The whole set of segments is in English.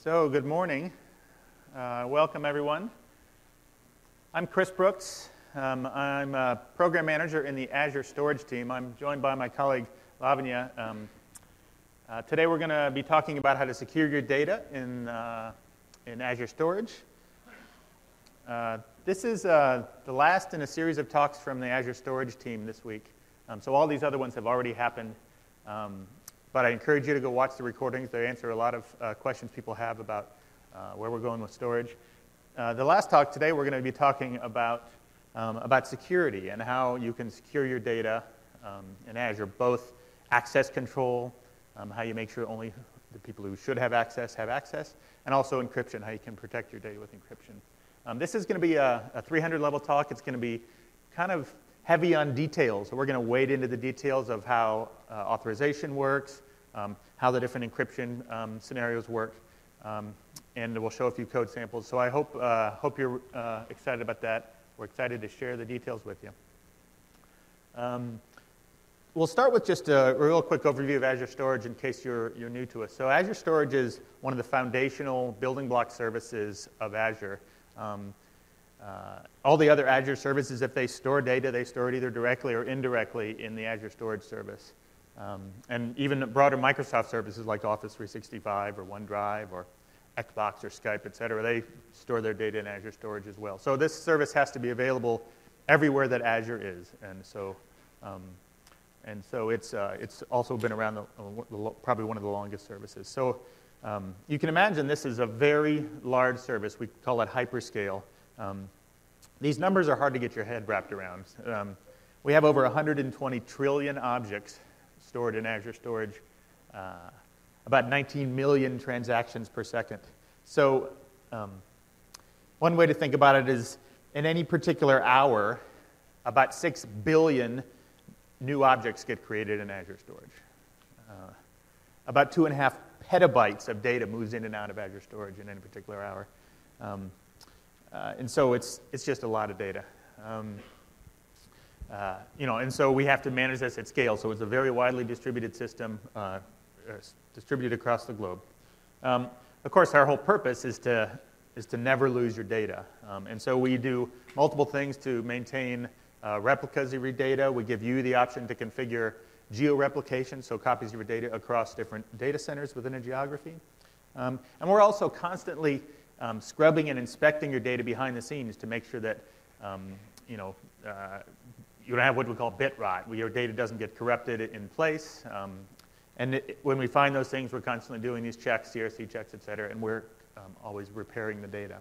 So, good morning. Welcome, everyone. I'm Chris Brooks. I'm a program manager in the Azure Storage team. I'm joined by my colleague, Lavanya. Today, we're going to be talking about how to secure your data in Azure Storage. This is the last in a series of talks from the Azure Storage team this week. So all these other ones have already happened. But I encourage you to go watch the recordings. They answer a lot of questions people have about where we're going with storage. The last talk today, we're going to be talking about security and how you can secure your data in Azure, both access control, how you make sure only the people who should have access, and also encryption, how you can protect your data with encryption. This is going to be a 300-level talk. It's going to be kind of heavy on details. So we're going to wade into the details of how authorization works, how the different encryption scenarios work, and we'll show a few code samples. So I hope you're excited about that. We're excited to share the details with you. We'll start with just a real quick overview of Azure Storage in case you're new to us. So Azure Storage is one of the foundational building block services of Azure. All the other Azure services, if they store data, they store it either directly or indirectly in the Azure Storage service. And even broader Microsoft services like Office 365 or OneDrive or Xbox or Skype, et cetera, they store their data in Azure Storage as well. So this service has to be available everywhere that Azure is. And so it's also been around probably one of the longest services. So you can imagine this is a very large service. We call it hyperscale. These numbers are hard to get your head wrapped around. We have over 120 trillion objects stored in Azure Storage, about 19 million transactions per second. So one way to think about it is in any particular hour, about 6 billion new objects get created in Azure Storage. About 2.5 petabytes of data moves in and out of Azure Storage in any particular hour. And so it's just a lot of data. And so we have to manage this at scale. So it's a very widely distributed system, distributed across the globe. Of course, our whole purpose is to never lose your data. And so we do multiple things to maintain replicas of your data. We give you the option to configure geo-replication, so copies of your data across different data centers within a geography. And we're also constantly scrubbing and inspecting your data behind the scenes to make sure that you don't have what we call bit rot, where your data doesn't get corrupted in place. When we find those things, we're constantly doing these checks, CRC checks, et cetera, and we're always repairing the data.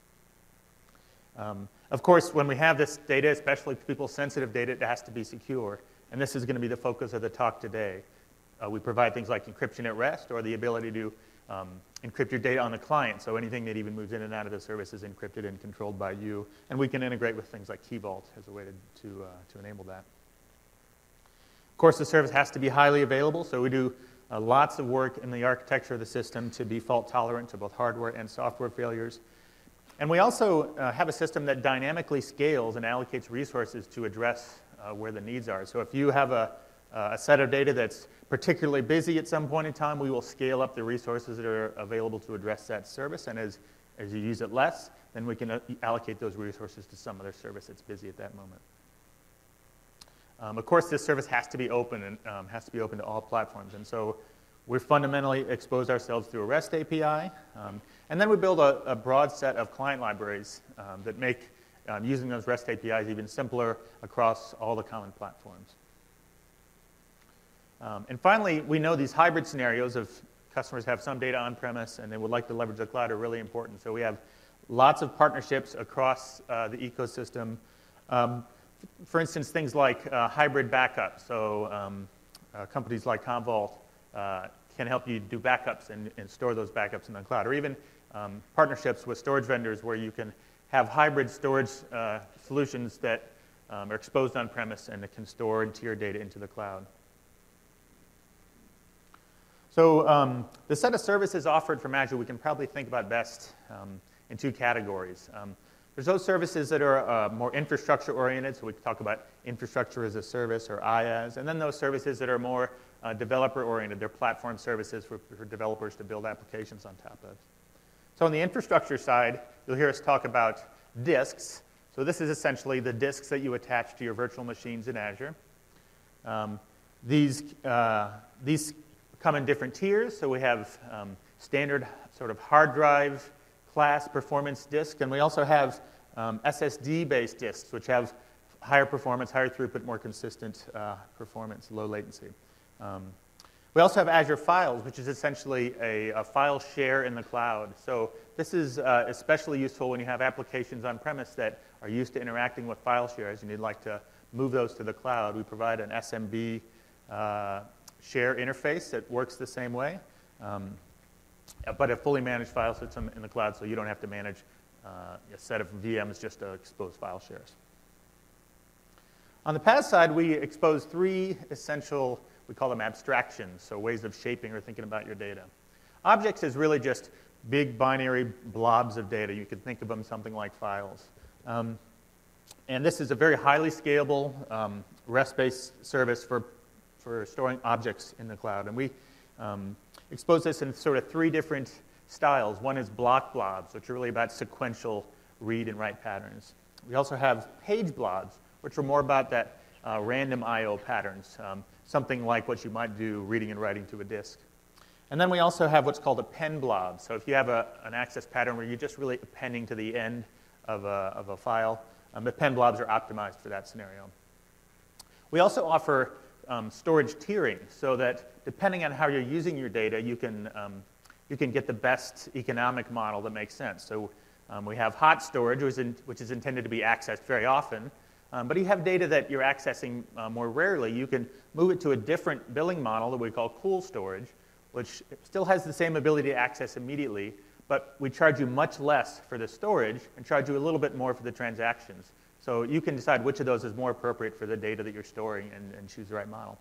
Of course, when we have this data, especially people-sensitive data, it has to be secure. And this is going to be the focus of the talk today. We provide things like encryption at rest or the ability to encrypt your data on the client, so anything that even moves in and out of the service is encrypted and controlled by you. And we can integrate with things like Key Vault as a way to enable that. Of course, the service has to be highly available, so we do lots of work in the architecture of the system to be fault tolerant to both hardware and software failures. And we also have a system that dynamically scales and allocates resources to address where the needs are. So if you have a set of data that's particularly busy at some point in time, we will scale up the resources that are available to address that service. And as you use it less, then we can allocate those resources to some other service that's busy at that moment. Of course, this service has to be open and has to be open to all platforms. And so we fundamentally expose ourselves through a REST API. And then we build a broad set of client libraries that make using those REST APIs even simpler across all the common platforms. And finally, we know these hybrid scenarios of customers have some data on-premise and they would like to leverage the cloud are really important. So we have lots of partnerships across the ecosystem. For instance, things like hybrid backup. So companies like Commvault can help you do backups and store those backups in the cloud. Or even partnerships with storage vendors where you can have hybrid storage solutions that are exposed on-premise and that can store and tier data into the cloud. So the set of services offered from Azure we can probably think about best in two categories. There's those services that are more infrastructure-oriented, so we can talk about infrastructure as a service or IaaS, and then those services that are more developer-oriented. They're platform services for developers to build applications on top of. So on the infrastructure side, you'll hear us talk about disks. So this is essentially the disks that you attach to your virtual machines in Azure. These come in different tiers. So we have standard sort of hard drive class performance disk, and we also have SSD-based disks, which have higher performance, higher throughput, more consistent performance, low latency. We also have Azure Files, which is essentially a file share in the cloud. So this is especially useful when you have applications on-premise that are used to interacting with file shares and you'd like to move those to the cloud. We provide an SMB share interface that works the same way, but a fully managed file system in the cloud, so you don't have to manage a set of VMs just to expose file shares. On the PaaS side, we expose three essential, we call them abstractions, so ways of shaping or thinking about your data. Objects is really just big binary blobs of data. You could think of them something like files. And this is a very highly scalable REST-based service for storing objects in the cloud. And we expose this in sort of three different styles. One is block blobs, which are really about sequential read and write patterns. We also have page blobs, which are more about that random I/O patterns, something like what you might do reading and writing to a disk. And then we also have what's called a pen blob. So if you have an access pattern where you're just really appending to the end of a file, the pen blobs are optimized for that scenario. We also offer storage tiering, so that depending on how you're using your data, you can get the best economic model that makes sense. So we have hot storage, which is intended to be accessed very often. But you have data that you're accessing more rarely. You can move it to a different billing model that we call cool storage, which still has the same ability to access immediately, but we charge you much less for the storage and charge you a little bit more for the transactions. So you can decide which of those is more appropriate for the data that you're storing and choose the right model.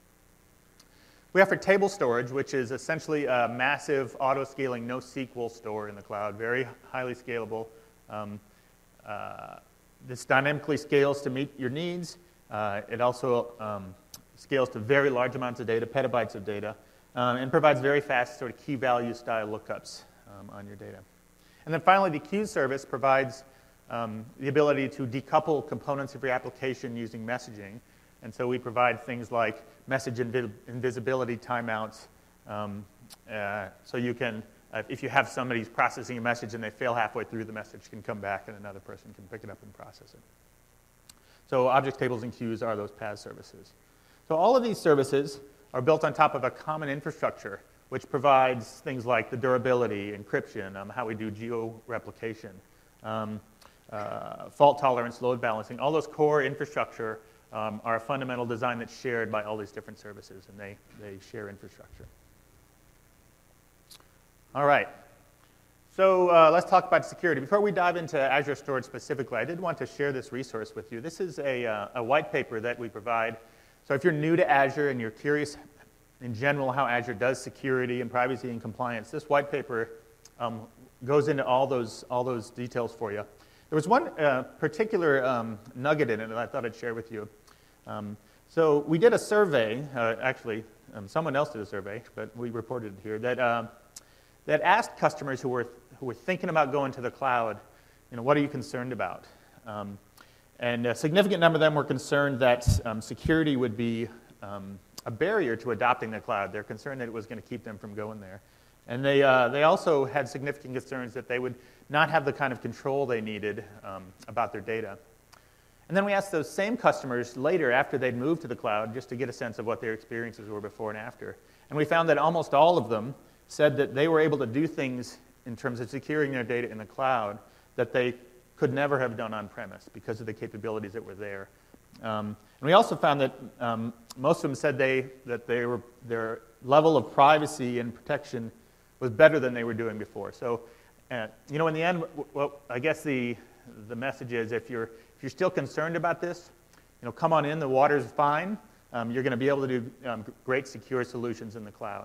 We offer table storage, which is essentially a massive auto-scaling NoSQL store in the cloud, very highly scalable. This dynamically scales to meet your needs. It also scales to very large amounts of data, petabytes of data, and provides very fast sort of key value style lookups on your data. And then finally, the queue service provides the ability to decouple components of your application using messaging. And so we provide things like message invisibility timeouts. So you can, if you have somebody who's processing a message and they fail halfway through, the message can come back and another person can pick it up and process it. So object tables and queues are those PaaS services. So all of these services are built on top of a common infrastructure, which provides things like the durability, encryption, how we do geo-replication, fault tolerance, load balancing. All those core infrastructure are a fundamental design that's shared by all these different services, and they share infrastructure. All right. So let's talk about security. Before we dive into Azure Storage specifically, I did want to share this resource with you. This is a white paper that we provide. So if you're new to Azure and you're curious in general how Azure does security and privacy and compliance, this white paper goes into all those details for you. There was one particular nugget in it that I thought I'd share with you. So we did a survey, actually someone else did a survey, but we reported it here, that asked customers who were thinking about going to the cloud, what are you concerned about? And a significant number of them were concerned that security would be a barrier to adopting the cloud. They're concerned that it was going to keep them from going there. And they also had significant concerns that they would not have the kind of control they needed about their data. And then we asked those same customers later, after they'd moved to the cloud, just to get a sense of what their experiences were before and after. And we found that almost all of them said that they were able to do things in terms of securing their data in the cloud that they could never have done on-premise because of the capabilities that were there. And we also found that most of them said that their level of privacy and protection was better than they were doing before. So, in the end, well, I guess the message is if you're still concerned about this, come on in. The water's fine. You're going to be able to do great secure solutions in the cloud.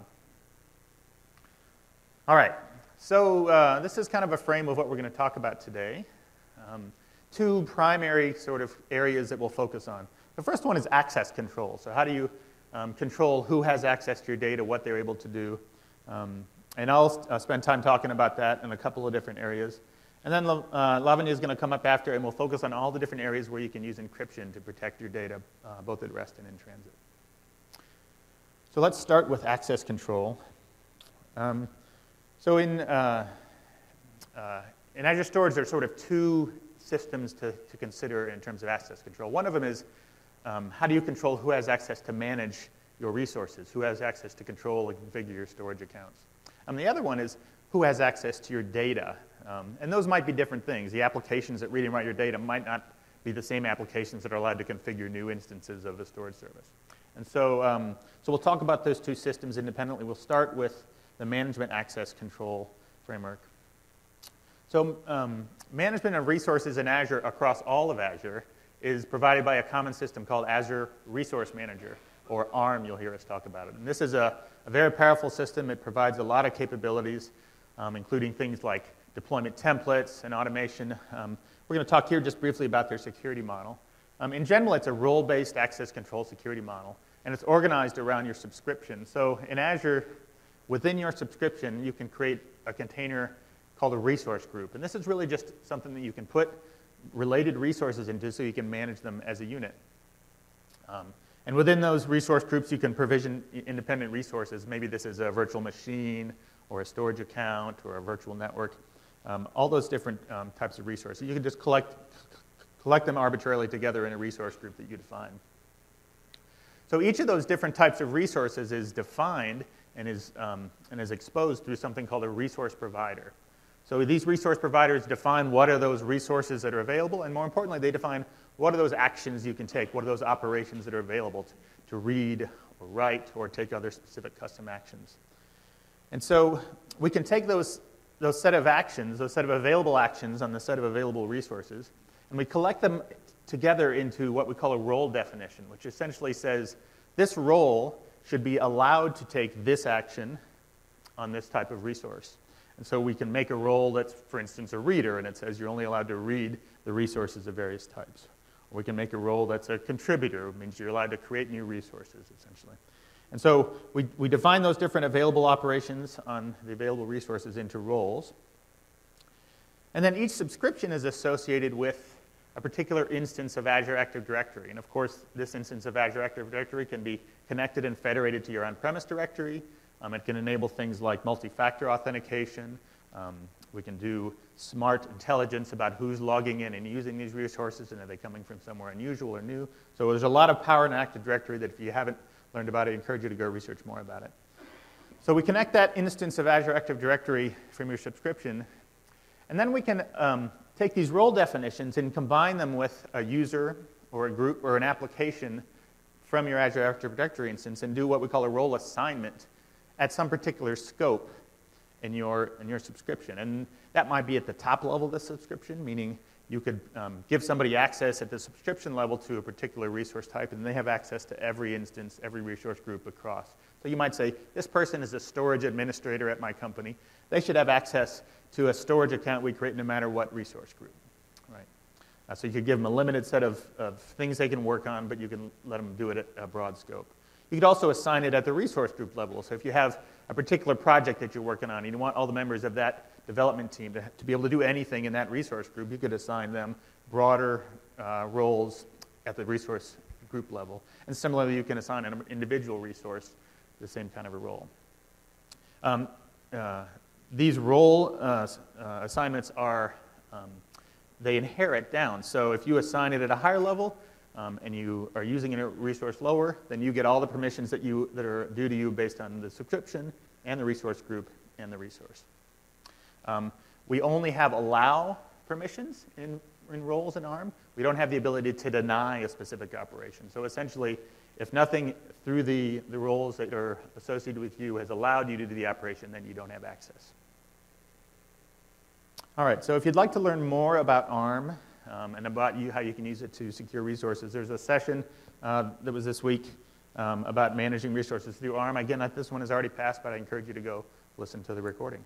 All right. So this is kind of a frame of what we're going to talk about today. Two primary sort of areas that we'll focus on. The first one is access control. So how do you control who has access to your data, what they're able to do? And I'll spend time talking about that in a couple of different areas. And then Lavanya is going to come up after, and we'll focus on all the different areas where you can use encryption to protect your data, both at rest and in transit. So let's start with access control. So in Azure Storage, there's sort of two systems to consider in terms of access control. One of them is how do you control who has access to manage your resources, who has access to control and configure your storage accounts. The other one is who has access to your data. And those might be different things. The applications that read and write your data might not be the same applications that are allowed to configure new instances of the storage service. And so, so we'll talk about those two systems independently. We'll start with the management access control framework. So management of resources in Azure across all of Azure is provided by a common system called Azure Resource Manager, or ARM. You'll hear us talk about it. And this is a very powerful system. It provides a lot of capabilities, including things like deployment templates and automation. We're going to talk here just briefly about their security model. In general, it's a role-based access control security model, and it's organized around your subscription. So in Azure, within your subscription, you can create a container called a resource group. And this is really just something that you can put related resources into so you can manage them as a unit. And within those resource groups, you can provision independent resources. Maybe this is a virtual machine, or a storage account, or a virtual network. All those different types of resources. You can just collect them arbitrarily together in a resource group that you define. So each of those different types of resources is defined and is exposed through something called a resource provider. So these resource providers define what are those resources that are available, and more importantly, they define what are those actions you can take, what are those operations that are available to read or write or take other specific custom actions. And so we can take those set of actions, those set of available actions on the set of available resources, and we collect them together into what we call a role definition, which essentially says this role should be allowed to take this action on this type of resource. And so we can make a role that's, for instance, a reader, and it says you're only allowed to read the resources of various types. Or we can make a role that's a contributor, which means you're allowed to create new resources, essentially. And so we define those different available operations on the available resources into roles. And then each subscription is associated with a particular instance of Azure Active Directory. And of course, this instance of Azure Active Directory can be connected and federated to your on-premise directory. It can enable things like multi-factor authentication. We can do smart intelligence about who's logging in and using these resources, and are they coming from somewhere unusual or new. So there's a lot of power in Active Directory that if you haven't learned about it, I encourage you to go research more about it. So we connect that instance of Azure Active Directory from your subscription, and then we can take these role definitions and combine them with a user or a group or an application from your Azure Active Directory instance and do what we call a role assignment at some particular scope in your subscription. And that might be at the top level of the subscription, meaning you could give somebody access at the subscription level to a particular resource type, and they have access to every instance, every resource group across. So you might say, this person is a storage administrator at my company. They should have access to a storage account we create no matter what resource group. Right? So you could give them a limited set of things they can work on, but you can let them do it at a broad scope. You could also assign it at the resource group level. So if you have a particular project that you're working on and you want all the members of that development team to be able to do anything in that resource group, you could assign them broader roles at the resource group level. And similarly, you can assign an individual resource the same kind of a role. These role assignments are, they inherit down. So if you assign it at a higher level, and you are using a resource lower, then you get all the permissions that are due to you based on the subscription and the resource group and the resource. We only have allow permissions in roles in ARM. We don't have the ability to deny a specific operation. So essentially, if nothing through the roles that are associated with you has allowed you to do the operation, then you don't have access. All right, so if you'd like to learn more about ARM, and about how you can use it to secure resources. There's a session that was this week about managing resources through ARM. Again, this one has already passed, but I encourage you to go listen to the recording.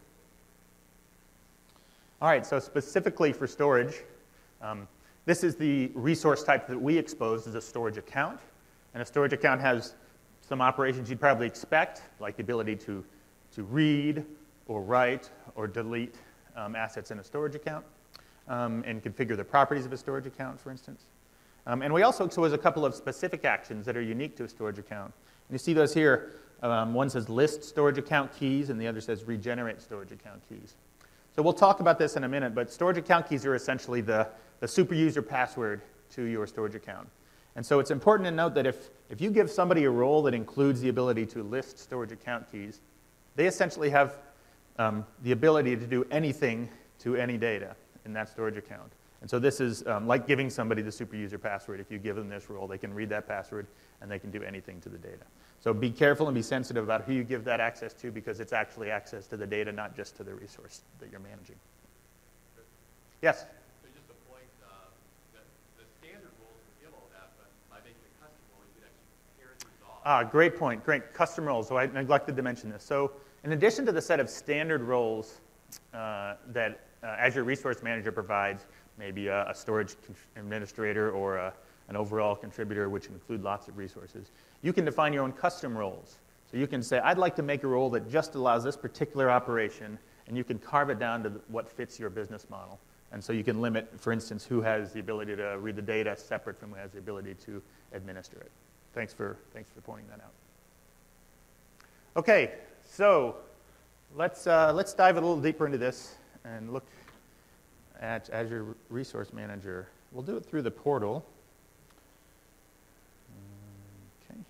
All right, so specifically for storage, this is the resource type that we exposed as a storage account. And a storage account has some operations you'd probably expect, like the ability to read or write or delete assets in a storage account, and configure the properties of a storage account, for instance. And we also expose a couple of specific actions that are unique to a storage account. And you see those here. One says list storage account keys, and the other says regenerate storage account keys. So we'll talk about this in a minute, but storage account keys are essentially the super user password to your storage account. And so it's important to note that if you give somebody a role that includes the ability to list storage account keys, they essentially have the ability to do anything to any data in that storage account. And so this is like giving somebody the super user password. If you give them this role, they can read that password and they can do anything to the data. So be careful and be sensitive about who you give that access to, because it's actually access to the data, not just to the resource that you're managing. Yes? So just a point, that the standard roles will give all that, but by making a custom role, you can actually pair these off. Great point. Great. Custom roles. So I neglected to mention this. So in addition to the set of standard roles that Azure Resource Manager provides, maybe a storage administrator or an overall contributor, which include lots of resources, you can define your own custom roles. So you can say, I'd like to make a role that just allows this particular operation, and you can carve it down to what fits your business model. And so you can limit, for instance, who has the ability to read the data separate from who has the ability to administer it. Thanks for pointing that out. Okay, so let's dive a little deeper into this and look at Azure Resource Manager. We'll do it through the portal. Okay.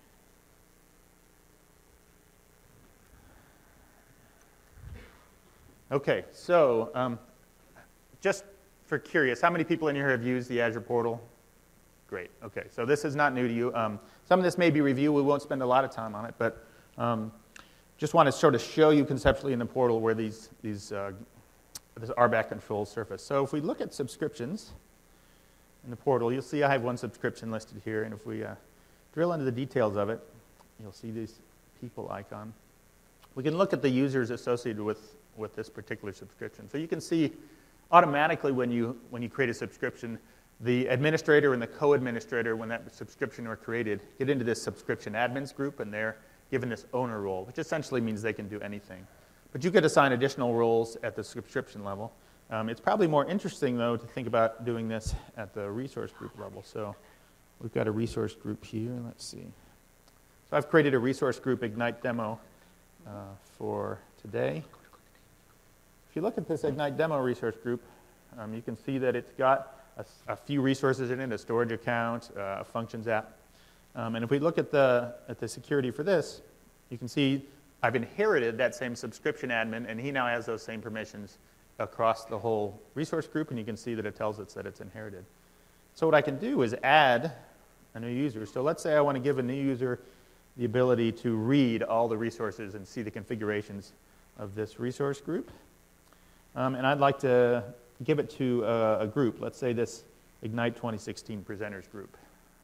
Okay, so just for curious, how many people in here have used the Azure portal? Great, okay, so this is not new to you. Some of this may be review. We won't spend a lot of time on it, but just want to sort of show you conceptually in the portal where this RBAC controls surface. So if we look at subscriptions in the portal, you'll see I have one subscription listed here, and if we drill into the details of it, you'll see this people icon. We can look at the users associated with this particular subscription. So you can see automatically when you create a subscription, the administrator and the co-administrator, when that subscription were created, get into this subscription admins group, and they're given this owner role, which essentially means they can do anything. But you could assign additional roles at the subscription level. It's probably more interesting, though, to think about doing this at the resource group level. So we've got a resource group here. Let's see. So I've created a resource group Ignite demo for today. If you look at this Ignite demo resource group, you can see that it's got a few resources in it, a storage account, a functions app. And if we look at the security for this, you can see I've inherited that same subscription admin, and he now has those same permissions across the whole resource group, and you can see that it tells us that it's inherited. So what I can do is add a new user. So let's say I want to give a new user the ability to read all the resources and see the configurations of this resource group. And I'd like to give it to a group. Let's say this Ignite 2016 presenters group.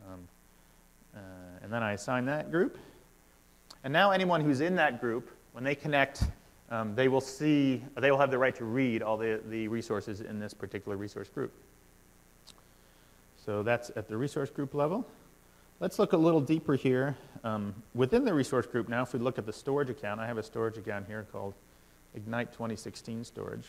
And then I assign that group. And now anyone who's in that group, when they connect, they will have the right to read all the resources in this particular resource group. So that's at the resource group level. Let's look a little deeper here. Within the resource group now, if we look at the storage account, I have a storage account here called Ignite 2016 storage.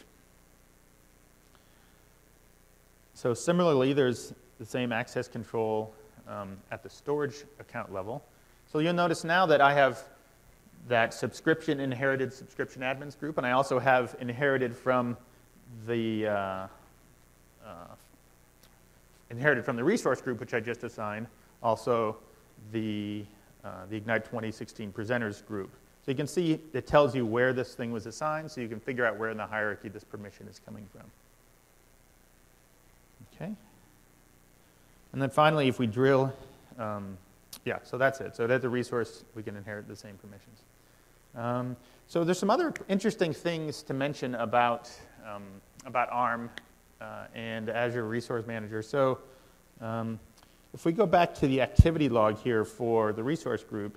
So similarly, there's the same access control at the storage account level. So you'll notice now that I have that inherited subscription admins group, and I also have inherited from the resource group, which I just assigned, also the Ignite 2016 presenters group. So you can see it tells you where this thing was assigned, so you can figure out where in the hierarchy this permission is coming from. Okay. And then finally, if we drill, so that's it. So at the resource, we can inherit the same permissions. So there's some other interesting things to mention about ARM and Azure Resource Manager. So if we go back to the activity log here for the resource group,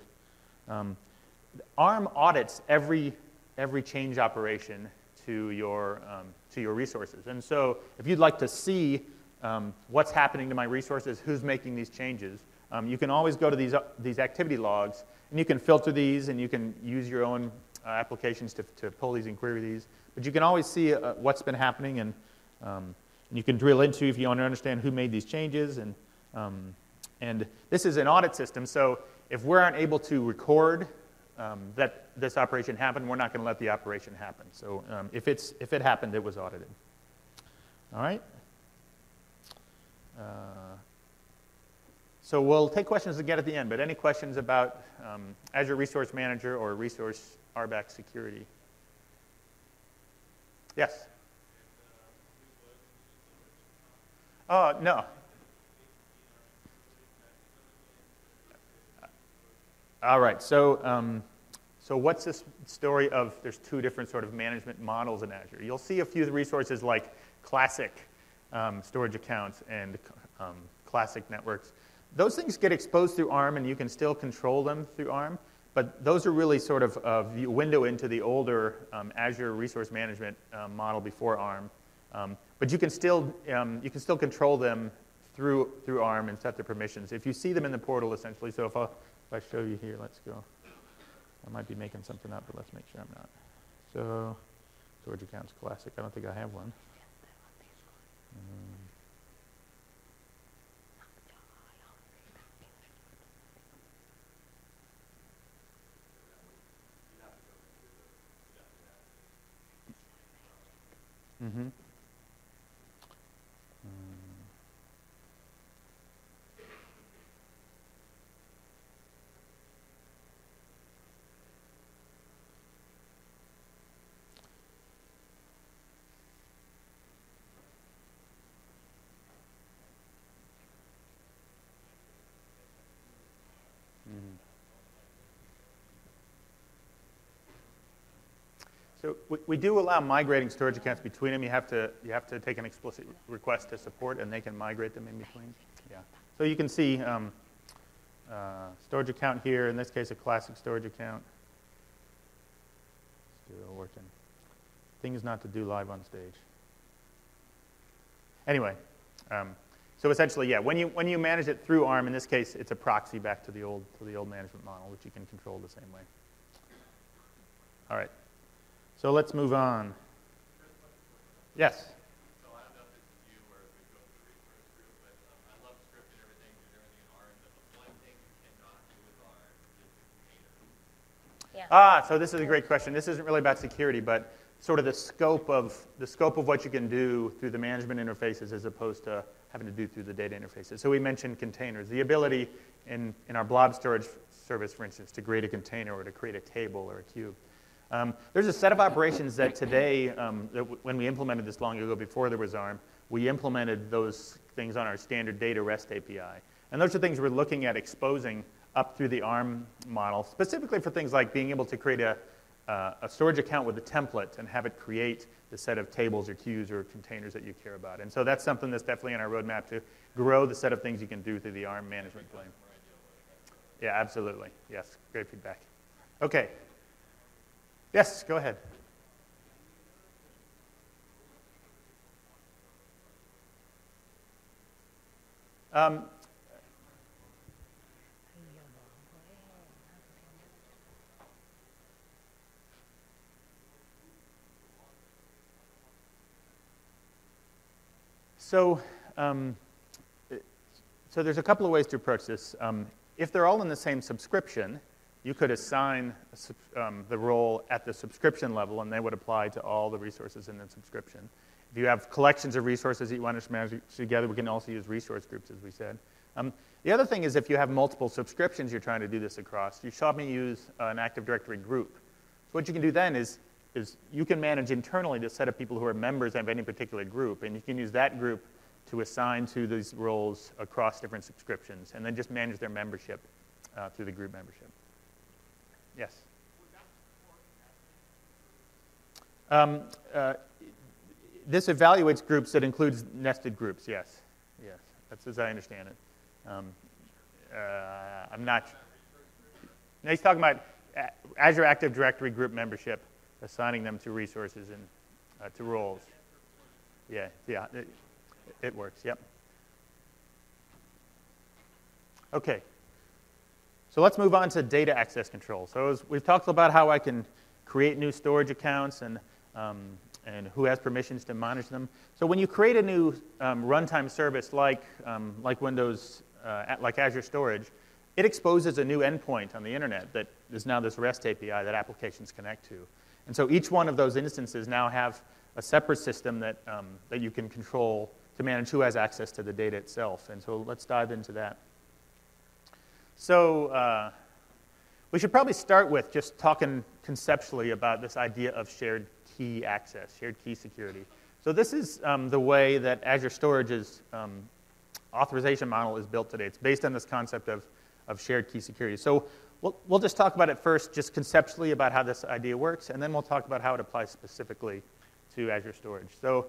ARM audits every change operation to your resources. And so if you'd like to see what's happening to my resources, who's making these changes, you can always go to these activity logs, and you can filter these, and you can use your own applications to pull these and query these. But you can always see what's been happening, and you can drill into if you want to understand who made these changes. And this is an audit system, so if we aren't able to record that this operation happened, we're not going to let the operation happen. So if it happened, it was audited. All right? So we'll take questions again at the end, but any questions about Azure Resource Manager or Resource RBAC security? Yes? Oh, no. All right, so what's this story of there's two different sort of management models in Azure? You'll see a few resources like classic storage accounts and classic networks. Those things get exposed through ARM, and you can still control them through ARM, but those are really sort of a window into the older Azure Resource Management model before ARM. But you can still control them through ARM and set the permissions. If you see them in the portal, essentially, so if I show you here, let's go. I might be making something up, but let's make sure I'm not. So, storage accounts classic. I don't think I have one. Mm-hmm. So we do allow migrating storage accounts between them. You have to take an explicit request to support, and they can migrate them in between. Yeah. So you can see storage account here. In this case, a classic storage account. Still working. Things not to do live on stage. Anyway, so essentially, yeah, when you manage it through ARM, in this case, it's a proxy back to the old management model, which you can control the same way. All right. So let's move on. Yes? So I don't know if this is you or if it goes to the resource group, but I love script and everything, do everything in ARM, but the one thing you cannot do with ARM is the container. So this is a great question. This isn't really about security, but sort of the scope of what you can do through the management interfaces as opposed to having to do through the data interfaces. So we mentioned containers. The ability in our blob storage service, for instance, to create a container or to create a table or a cube. There's a set of operations that today, when we implemented this long ago before there was ARM, we implemented those things on our standard data REST API. And those are things we're looking at exposing up through the ARM model, specifically for things like being able to create a storage account with a template and have it create the set of tables or queues or containers that you care about. And so that's something that's definitely on our roadmap to grow the set of things you can do through the ARM management plane. Yeah, absolutely. Yes, great feedback. Okay. Yes, go ahead. So there's a couple of ways to approach this. If they're all in the same subscription, you could assign the role at the subscription level, and they would apply to all the resources in the subscription. If you have collections of resources that you want to manage together, we can also use resource groups, as we said. The other thing is if you have multiple subscriptions you're trying to do this across, you should probably use an Active Directory group. So what you can do then is you can manage internally the set of people who are members of any particular group, and you can use that group to assign to these roles across different subscriptions, and then just manage their membership through the group membership. Yes? This evaluates groups that includes nested groups, yes. Yes, that's as I understand it. I'm not... No, he's talking about Azure Active Directory group membership, assigning them to resources and to roles. Yeah, it works, yep. Okay. So let's move on to data access control. So we've talked about how I can create new storage accounts and who has permissions to manage them. So when you create a new runtime service like Windows, like Azure Storage, it exposes a new endpoint on the internet that is now this REST API that applications connect to. And so each one of those instances now have a separate system that you can control to manage who has access to the data itself. And so let's dive into that. So we should probably start with just talking conceptually about this idea of shared key access, shared key security. So this is the way that Azure Storage's authorization model is built today. It's based on this concept of shared key security. So we'll just talk about it first, just conceptually about how this idea works, and then we'll talk about how it applies specifically to Azure Storage. So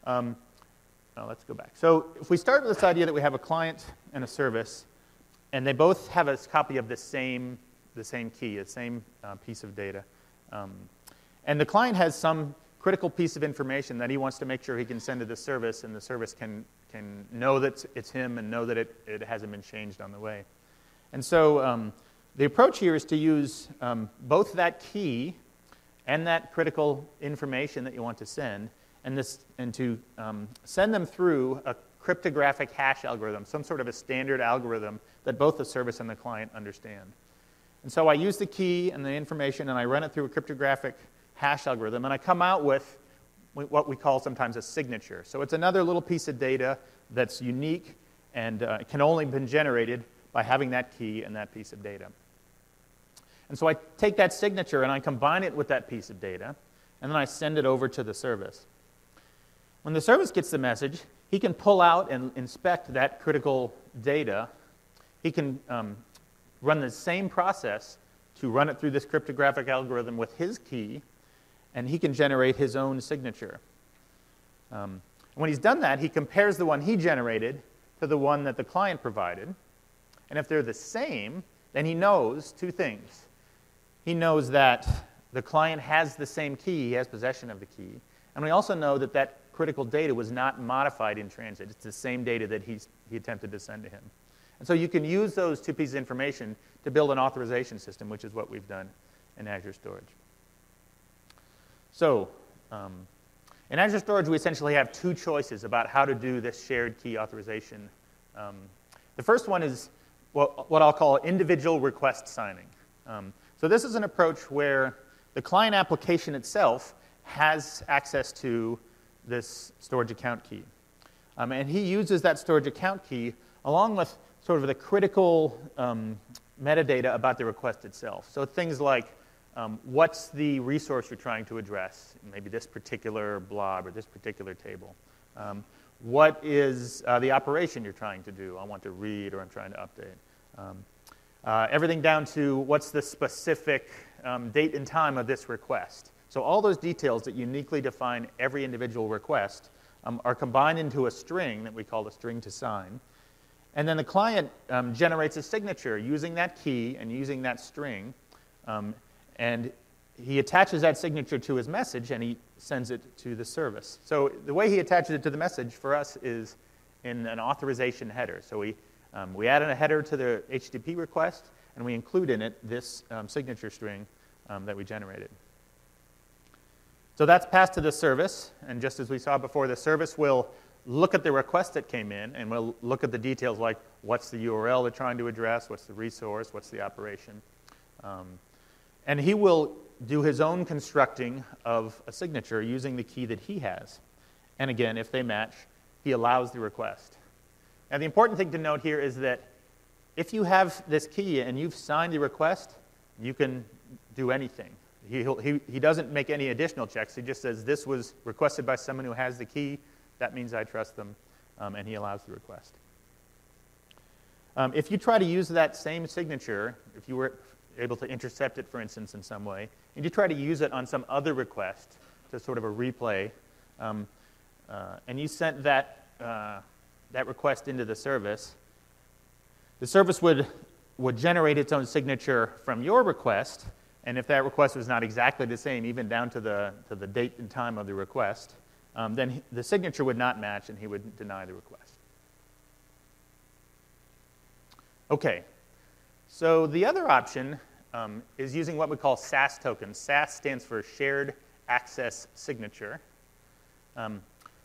let's go back. So if we start with this idea that we have a client and a service, and they both have a copy of the same key, the same piece of data. And the client has some critical piece of information that he wants to make sure he can send to the service, and the service can know that it's him and know that it hasn't been changed on the way. And so the approach here is to use both that key and that critical information that you want to send, and to send them through a cryptographic hash algorithm, some sort of a standard algorithm that both the service and the client understand. And so I use the key and the information, and I run it through a cryptographic hash algorithm, and I come out with what we call sometimes a signature. So it's another little piece of data that's unique and it can only be generated by having that key and that piece of data. And so I take that signature and I combine it with that piece of data, and then I send it over to the service. When the service gets the message, he can pull out and inspect that critical data. He can run the same process to run it through this cryptographic algorithm with his key, and he can generate his own signature. When he's done that, he compares the one he generated to the one that the client provided. And if they're the same, then he knows two things. He knows that the client has the same key, he has possession of the key. And we also know that that critical data was not modified in transit. It's the same data that he attempted to send to him. And so you can use those two pieces of information to build an authorization system, which is what we've done in Azure Storage. So in Azure Storage, we essentially have two choices about how to do this shared key authorization. The first one is what I'll call individual request signing. So this is an approach where the client application itself has access to this storage account key. And he uses that storage account key along with sort of the critical metadata about the request itself. So things like what's the resource you're trying to address, maybe this particular blob or this particular table. What is the operation you're trying to do? I want to read or I'm trying to update. Everything down to what's the specific date and time of this request. So all those details that uniquely define every individual request are combined into a string that we call a string to sign. And then the client generates a signature using that key and using that string. And he attaches that signature to his message and he sends it to the service. So the way he attaches it to the message for us is in an authorization header. So we add in a header to the HTTP request and we include in it this signature string that we generated. So that's passed to the service, and just as we saw before, the service will look at the request that came in, and we'll look at the details like what's the URL they're trying to address, what's the resource, what's the operation. And he will do his own constructing of a signature using the key that he has. And again, if they match, he allows the request. Now the important thing to note here is that if you have this key and you've signed the request, you can do anything. He doesn't make any additional checks. He just says, this was requested by someone who has the key. That means I trust them, and he allows the request. If you try to use that same signature, if you were able to intercept it, for instance, in some way, and you try to use it on some other request to sort of a replay, and you sent that request into the service would generate its own signature from your request. And if that request was not exactly the same, even down to the date and time of the request, then the signature would not match and he would deny the request. Okay, so the other option is using what we call SAS tokens. SAS stands for Shared Access Signature. And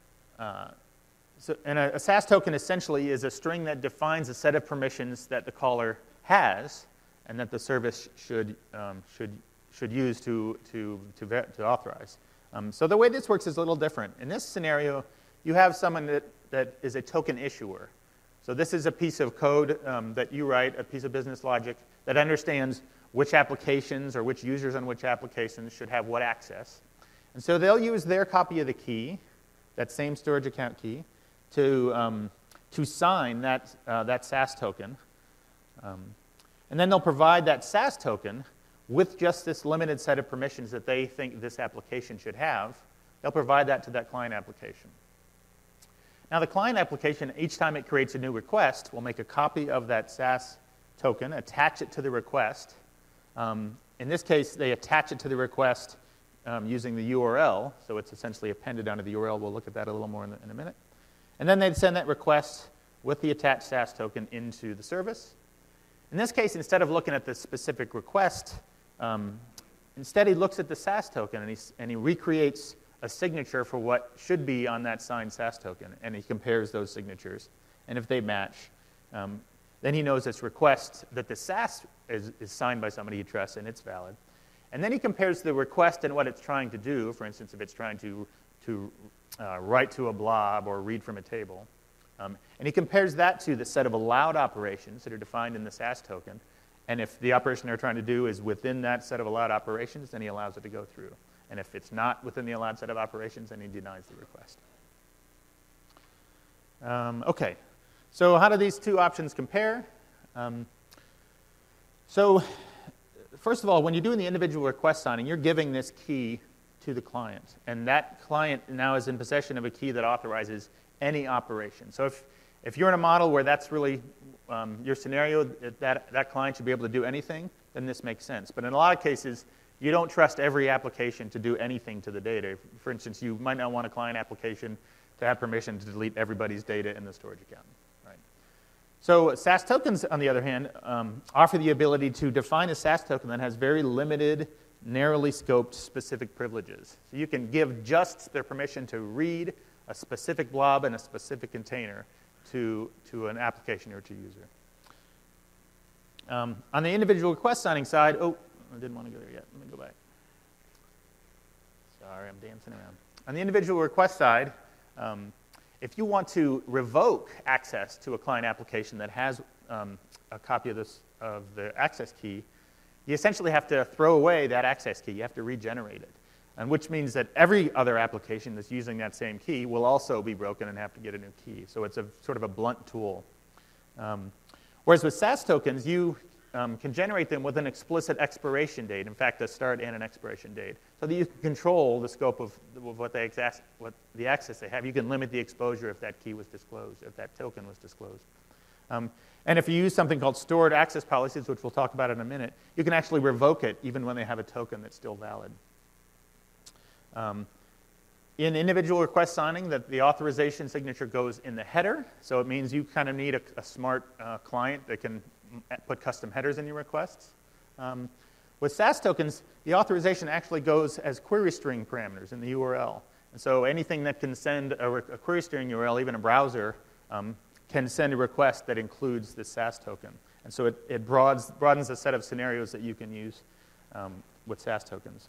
a SAS token essentially is a string that defines a set of permissions that the caller has and that the service should use to authorize. So the way this works is a little different. In this scenario, you have someone that is a token issuer. So this is a piece of code that you write, a piece of business logic that understands which applications or which users on which applications should have what access. And so they'll use their copy of the key, that same storage account key, to sign that SAS token. And then they'll provide that SAS token with just this limited set of permissions that they think this application should have. They'll provide that to that client application. Now, the client application, each time it creates a new request, will make a copy of that SAS token, attach it to the request. In this case, they attach it to the request using the URL, so it's essentially appended onto the URL. We'll look at that a little more in a minute. And then they'd send that request with the attached SAS token into the service. In this case, instead of looking at the specific request, instead he looks at the SAS token and he recreates a signature for what should be on that signed SAS token, and he compares those signatures. And if they match, then he knows this request that the SAS is signed by somebody he trusts and it's valid. And then he compares the request and what it's trying to do. For instance, if it's trying to write to a blob or read from a table. And he compares that to the set of allowed operations that are defined in the SAS token. And if the operation they're trying to do is within that set of allowed operations, then he allows it to go through. And if it's not within the allowed set of operations, then he denies the request. OK, so how do these two options compare? So first of all, when you're doing the individual request signing, you're giving this key to the client. And that client now is in possession of a key that authorizes any operation. So if you're in a model where that's really your scenario, that client should be able to do anything, then this makes sense. But in a lot of cases, you don't trust every application to do anything to the data. For instance, you might not want a client application to have permission to delete everybody's data in the storage account. Right? So SAS tokens, on the other hand, offer the ability to define a SAS token that has very limited, narrowly scoped specific privileges. So you can give just their permission to read a specific blob and a specific container to an application or to user. On the individual request signing side, I didn't want to go there yet. Let me go back. Sorry, I'm dancing around. On the individual request side, if you want to revoke access to a client application that has a copy of the access key, you essentially have to throw away that access key. You have to regenerate it, and which means that every other application that's using that same key will also be broken and have to get a new key. So it's a sort of a blunt tool. Whereas with SAS tokens, you can generate them with an explicit expiration date, in fact, a start and an expiration date, so that you can control the scope of what the access they have. You can limit the exposure if that key was disclosed, if that token was disclosed. And if you use something called stored access policies, which we'll talk about in a minute, you can actually revoke it even when they have a token that's still valid. In individual request signing, the authorization signature goes in the header, so it means you kind of need a smart client that can put custom headers in your requests. With SAS tokens, the authorization actually goes as query string parameters in the URL. And so anything that can send a query string URL, even a browser, can send a request that includes the SAS token. And so it broadens the set of scenarios that you can use with SAS tokens.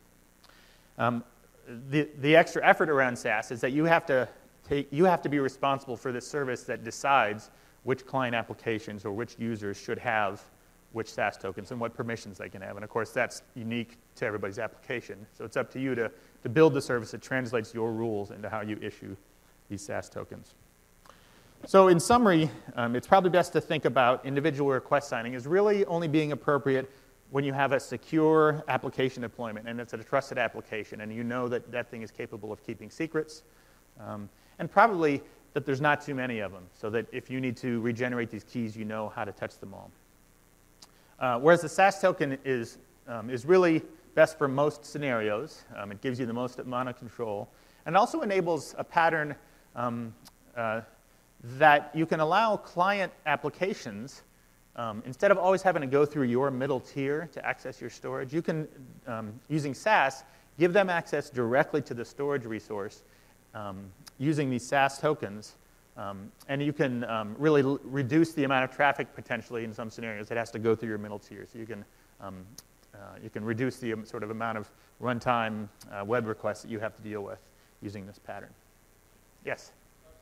The extra effort around SAS is that you have to be responsible for the service that decides which client applications or which users should have which SAS tokens and what permissions they can have. And of course, that's unique to everybody's application. So it's up to you to build the service that translates your rules into how you issue these SAS tokens. So in summary, it's probably best to think about individual request signing as really only being appropriate when you have a secure application deployment and it's a trusted application and you know that that thing is capable of keeping secrets. And probably that there's not too many of them, so that if you need to regenerate these keys, you know how to touch them all. Whereas the SAS token is really best for most scenarios. It gives you the most amount of control. And also enables a pattern that you can allow client applications instead of always having to go through your middle tier to access your storage, you can, using SAS, give them access directly to the storage resource using these SAS tokens. And you can really reduce the amount of traffic potentially in some scenarios that has to go through your middle tier. So you can reduce the sort of amount of runtime web requests that you have to deal with using this pattern. Yes?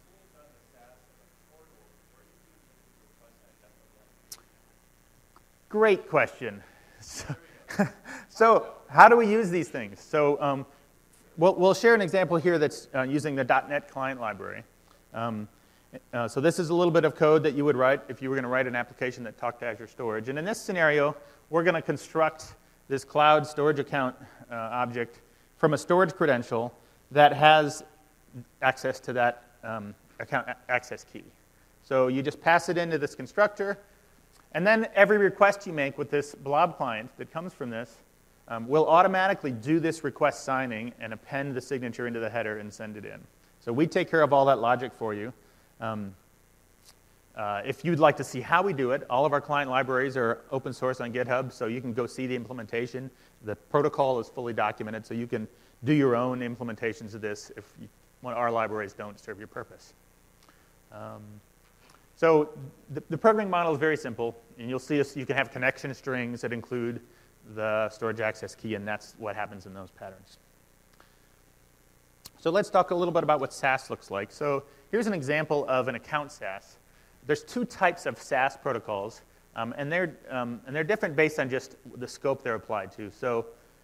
Great question. So how do we use these things? So we'll share an example here that's using the .NET Client Library. So this is a little bit of code that you would write if you were going to write an application that talked to Azure Storage. And in this scenario, we're going to construct this cloud storage account object from a storage credential that has access to that account access key. So you just pass it into this constructor, and then every request you make with this blob client that comes from this will automatically do this request signing and append the signature into the header and send it in. So we take care of all that logic for you. If you'd like to see how we do it, all of our client libraries are open source on GitHub, so you can go see the implementation. The protocol is fully documented, so you can do your own implementations of this if our libraries don't serve your purpose. So the programming model is very simple, and you'll see you can have connection strings that include the storage access key, and that's what happens in those patterns. So let's talk a little bit about what SAS looks like. So here's an example of an account SAS. There's two types of SAS protocols, and they're different based on just the scope they're applied to. So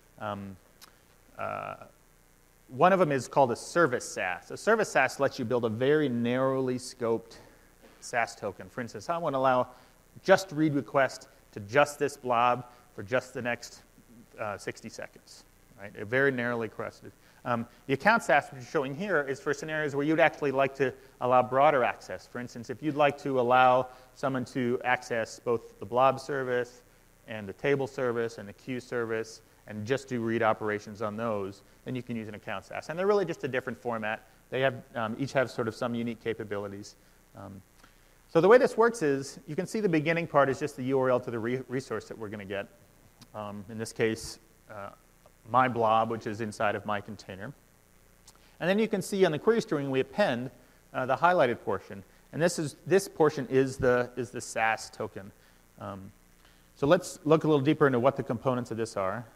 one of them is called a service SAS. A service SAS lets you build a very narrowly scoped SAS token. For instance, I want to allow just read request to just this blob for just the next 60 seconds. Right? A very narrowly crusted. The account SAS, which is showing here, is for scenarios where you'd actually like to allow broader access. For instance, if you'd like to allow someone to access both the blob service and the table service and the queue service and just do read operations on those, then you can use an account SAS. And they're really just a different format. They have, each have sort of some unique capabilities. So the way this works is, you can see the beginning part is just the URL to the resource that we're going to get. In this case, my blob, which is inside of my container. And then you can see on the query string we append the highlighted portion. And this portion is the SAS token. So let's look a little deeper into what the components of this are.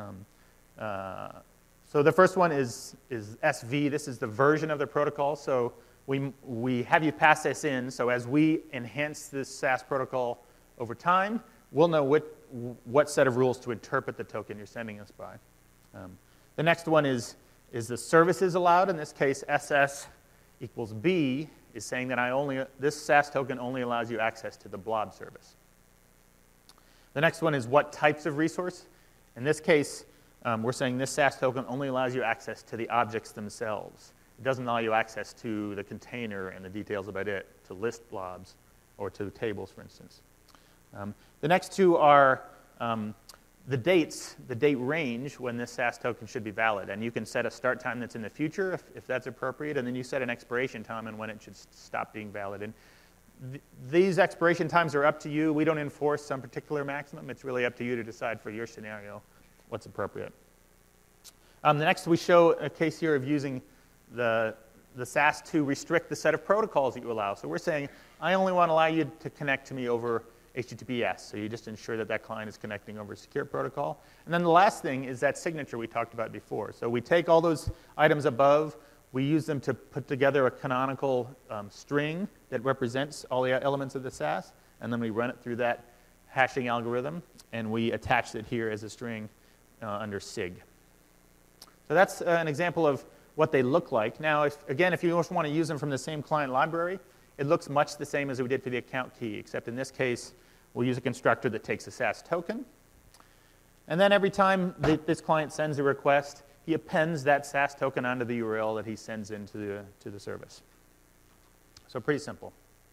So the first one is SV. This is the version of the protocol. So we have you pass this in. So as we enhance this SAS protocol over time, we'll know what set of rules to interpret the token you're sending us by. The next one is the services allowed. In this case, SS equals B is saying that this SAS token only allows you access to the blob service. The next one is what types of resource. In this case, we're saying this SAS token only allows you access to the objects themselves. It doesn't allow you access to the container and the details about it, to list blobs or to tables, for instance. The next two are the date range when this SAS token should be valid. And you can set a start time that's in the future if that's appropriate, and then you set an expiration time and when it should stop being valid. And these expiration times are up to you. We don't enforce some particular maximum. It's really up to you to decide for your scenario what's appropriate. The next, we show a case here of using the SAS to restrict the set of protocols that you allow. So we're saying, I only want to allow you to connect to me over HTTPS. So you just ensure that that client is connecting over a secure protocol. And then the last thing is that signature we talked about before. So we take all those items above, we use them to put together a canonical string that represents all the elements of the SAS, and then we run it through that hashing algorithm, and we attach it here as a string under SIG. So that's an example of what they look like. Now, if you just want to use them from the same client library, it looks much the same as we did for the account key, except in this case, we'll use a constructor that takes a SAS token. And then every time this client sends a request, he appends that SAS token onto the URL that he sends into the service. So pretty simple.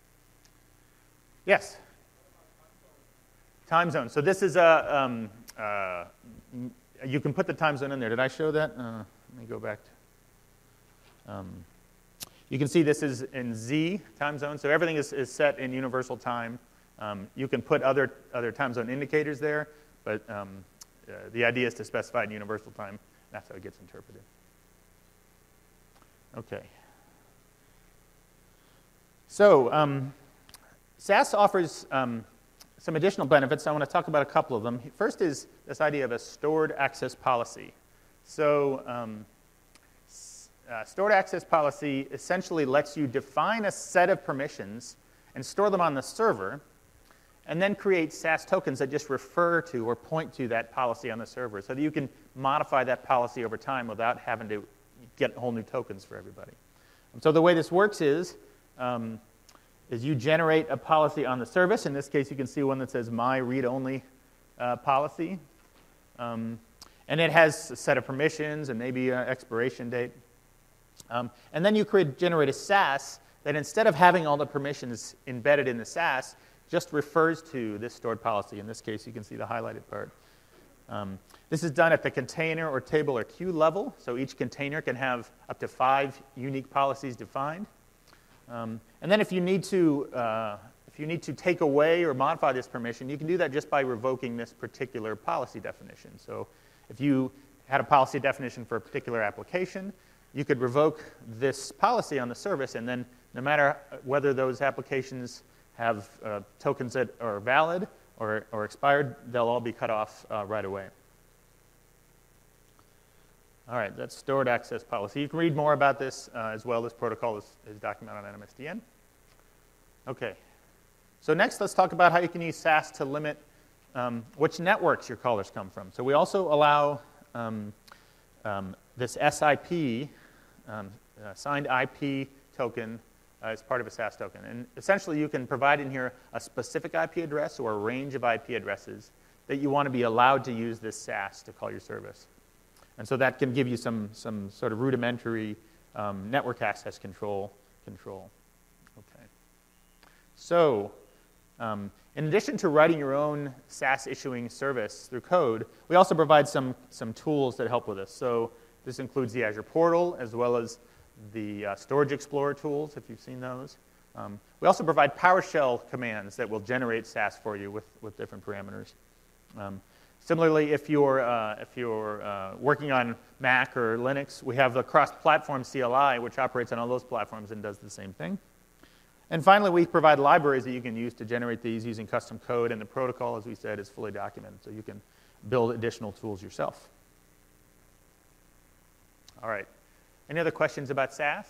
Yes? Time zone. So this is a, you can put the time zone in there. Did I show that? Let me go back to, you can see this is in Z time zone. So everything is set in universal time. You can put other time zone indicators there, but the idea is to specify in universal time. That's how it gets interpreted. Okay. So SAS offers some additional benefits. I want to talk about a couple of them. First is this idea of a stored access policy. So stored access policy essentially lets you define a set of permissions and store them on the server, and then create SAS tokens that just refer to or point to that policy on the server so that you can modify that policy over time without having to get whole new tokens for everybody. And so the way this works is you generate a policy on the service. In this case, you can see one that says my read-only policy. And it has a set of permissions and maybe an expiration date. And then you generate a SAS that instead of having all the permissions embedded in the SAS, just refers to this stored policy. In this case, you can see the highlighted part. This is done at the container or table or queue level. So each container can have up to 5 unique policies defined. And then if you need to take away or modify this permission, you can do that just by revoking this particular policy definition. So if you had a policy definition for a particular application, you could revoke this policy on the service, and then no matter whether those applications have tokens that are valid or expired, they'll all be cut off right away. All right, that's stored access policy. You can read more about this as well. This protocol is documented on NMSDN. Okay, so next let's talk about how you can use SAS to limit which networks your callers come from. So we also allow this SIP, signed IP token, as part of a SAS token. And essentially, you can provide in here a specific IP address or a range of IP addresses that you want to be allowed to use this SAS to call your service. And so that can give you some sort of rudimentary network access control. Okay. So in addition to writing your own SAS issuing service through code, we also provide some tools that help with this. So this includes the Azure portal as well as the Storage Explorer tools, if you've seen those. We also provide PowerShell commands that will generate SAS for you with different parameters. Similarly, if you're working on Mac or Linux, we have the cross-platform CLI, which operates on all those platforms and does the same thing. And finally, we provide libraries that you can use to generate these using custom code, and the protocol, as we said, is fully documented, so you can build additional tools yourself. All right. Any other questions about SAS?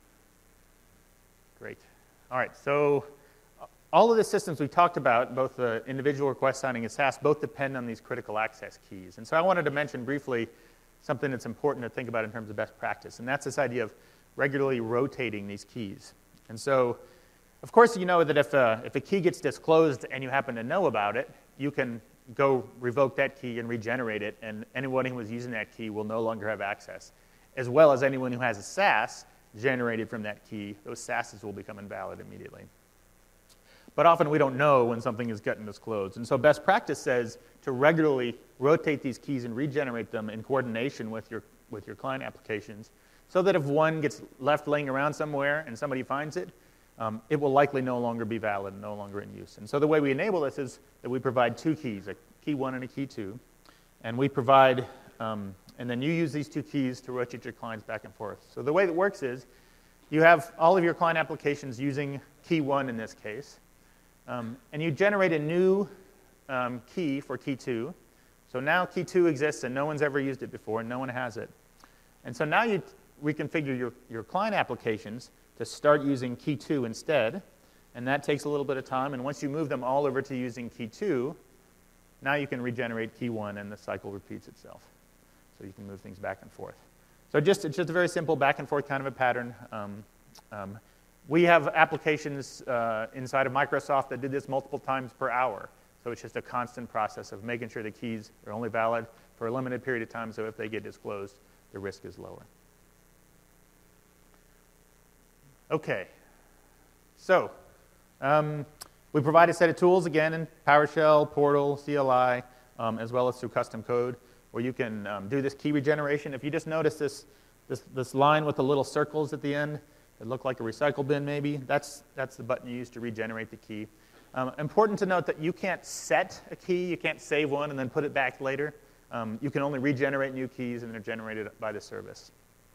Great. All right, so all of the systems we talked about, both the individual request signing and SAS, both depend on these critical access keys. And so I wanted to mention briefly something that's important to think about in terms of best practice, and that's this idea of regularly rotating these keys. And so, of course, you know that if a key gets disclosed and you happen to know about it, you can go revoke that key and regenerate it, and anyone who was using that key will no longer have access, as well as anyone who has a SAS generated from that key. Those SASs will become invalid immediately. But often we don't know when something is getting disclosed. And so best practice says to regularly rotate these keys and regenerate them in coordination with your client applications, so that if one gets left laying around somewhere and somebody finds it, it will likely no longer be valid and no longer in use. And so the way we enable this is that we provide 2 keys, a key 1 and a key 2. And we provide, and then you use these 2 keys to rotate your clients back and forth. So the way that works is you have all of your client applications using key 1 in this case. And you generate a new key for key 2. So now key 2 exists and no one's ever used it before and no one has it. And so now you reconfigure your client applications to start using key 2 instead. And that takes a little bit of time. And once you move them all over to using key 2, now you can regenerate key 1 and the cycle repeats itself. So you can move things back and forth. So it's just a very simple back and forth kind of a pattern. We have applications inside of Microsoft that did this multiple times per hour. So it's just a constant process of making sure the keys are only valid for a limited period of time, so if they get disclosed, the risk is lower. Okay. So we provide a set of tools, again, in PowerShell, Portal, CLI, as well as through custom code, where you can do this key regeneration. If you just notice this line with the little circles at the end, it looked like a recycle bin maybe. That's the button you use to regenerate the key. Important to note that you can't set a key. You can't save one and then put it back later. You can only regenerate new keys, and they're generated by the service.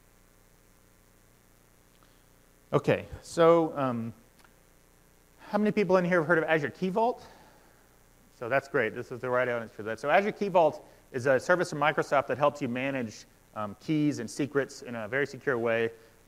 Okay, so how many people in here have heard of Azure Key Vault? So that's great. This is the right audience for that. So Azure Key Vault is a service from Microsoft that helps you manage keys and secrets in a very secure way.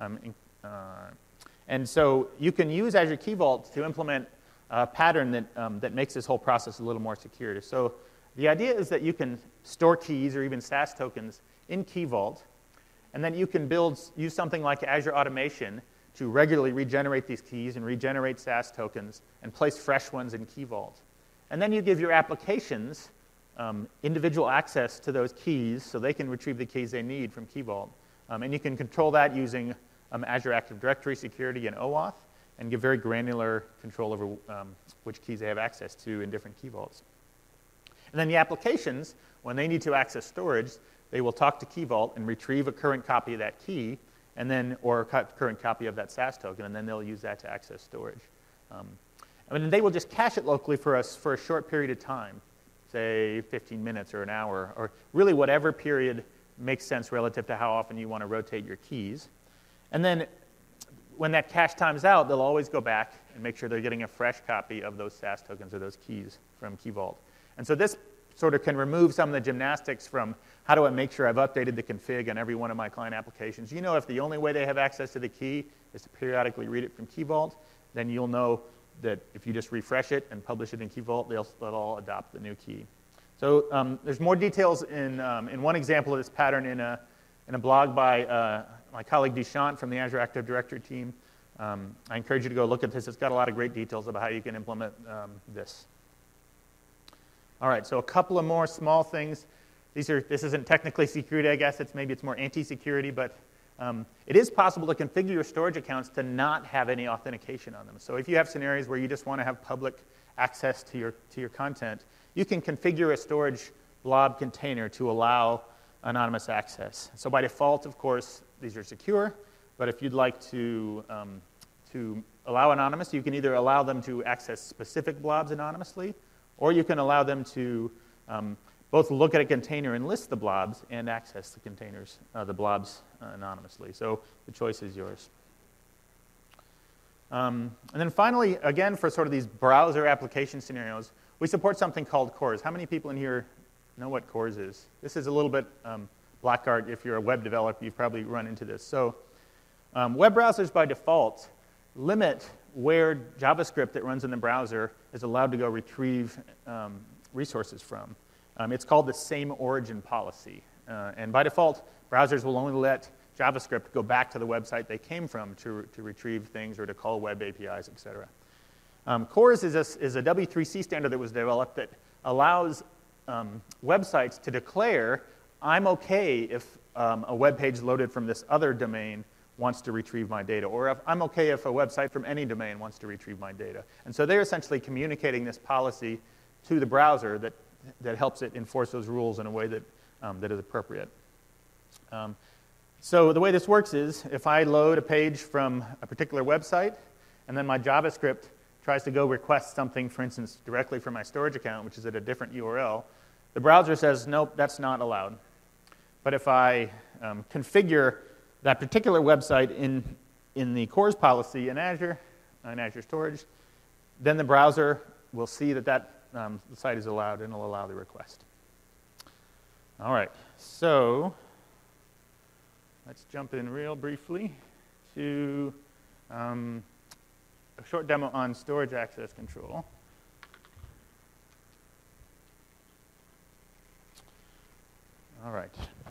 And so you can use Azure Key Vault to implement a pattern that makes this whole process a little more secure. So the idea is that you can store keys or even SAS tokens in Key Vault, and then you can use something like Azure Automation to regularly regenerate these keys and regenerate SAS tokens and place fresh ones in Key Vault. And then you give your applications individual access to those keys so they can retrieve the keys they need from Key Vault. And you can control that using Azure Active Directory security and OAuth, and give very granular control over which keys they have access to in different Key Vaults. And then the applications, when they need to access storage, they will talk to Key Vault and retrieve a current copy of that key, and then, or a current copy of that SAS token, and then they'll use that to access storage. And they will just cache it locally for us for a short period of time, say 15 minutes or an hour, or really whatever period makes sense relative to how often you want to rotate your keys. And then when that cache time's out, they'll always go back and make sure they're getting a fresh copy of those SAS tokens or those keys from Key Vault. And so this sort of can remove some of the gymnastics from how do I make sure I've updated the config on every one of my client applications. You know, if the only way they have access to the key is to periodically read it from Key Vault, then you'll know that if you just refresh it and publish it in Key Vault, they'll all adopt the new key. So there's more details in one example of this pattern in a blog by my colleague Dushyant from the Azure Active Directory team. I encourage you to go look at this. It's got a lot of great details about how you can implement this. All right, so a couple of more small things. This isn't technically security, I guess. Maybe it's more anti-security, but it is possible to configure your storage accounts to not have any authentication on them. So if you have scenarios where you just want to have public access to your content, you can configure a storage blob container to allow anonymous access. So by default, of course, these are secure, but if you'd like to allow anonymous, you can either allow them to access specific blobs anonymously, or you can allow them to both look at a container and list the blobs and access the containers, the blobs anonymously. So the choice is yours. And then finally, again, for sort of these browser application scenarios, we support something called CORS. How many people in here know what CORS is? This is a little bit black art. If you're a web developer, you've probably run into this. So web browsers by default limit where JavaScript that runs in the browser is allowed to go retrieve resources from. It's called the same origin policy. And by default, browsers will only let JavaScript go back to the website they came from to retrieve things or to call web APIs, et cetera. CORS is a W3C standard that was developed that allows websites to declare, I'm OK if a web page loaded from this other domain wants to retrieve my data, or if I'm OK if a website from any domain wants to retrieve my data. And so they're essentially communicating this policy to the browser that helps it enforce those rules in a way that is appropriate. So the way this works is if I load a page from a particular website, and then my JavaScript tries to go request something, for instance, directly from my storage account, which is at a different URL, the browser says, nope, that's not allowed. But if I configure that particular website in the CORS policy in Azure Storage, then the browser will see that the site is allowed and will allow the request. All right, so let's jump in real briefly to a short demo on storage access control. All right.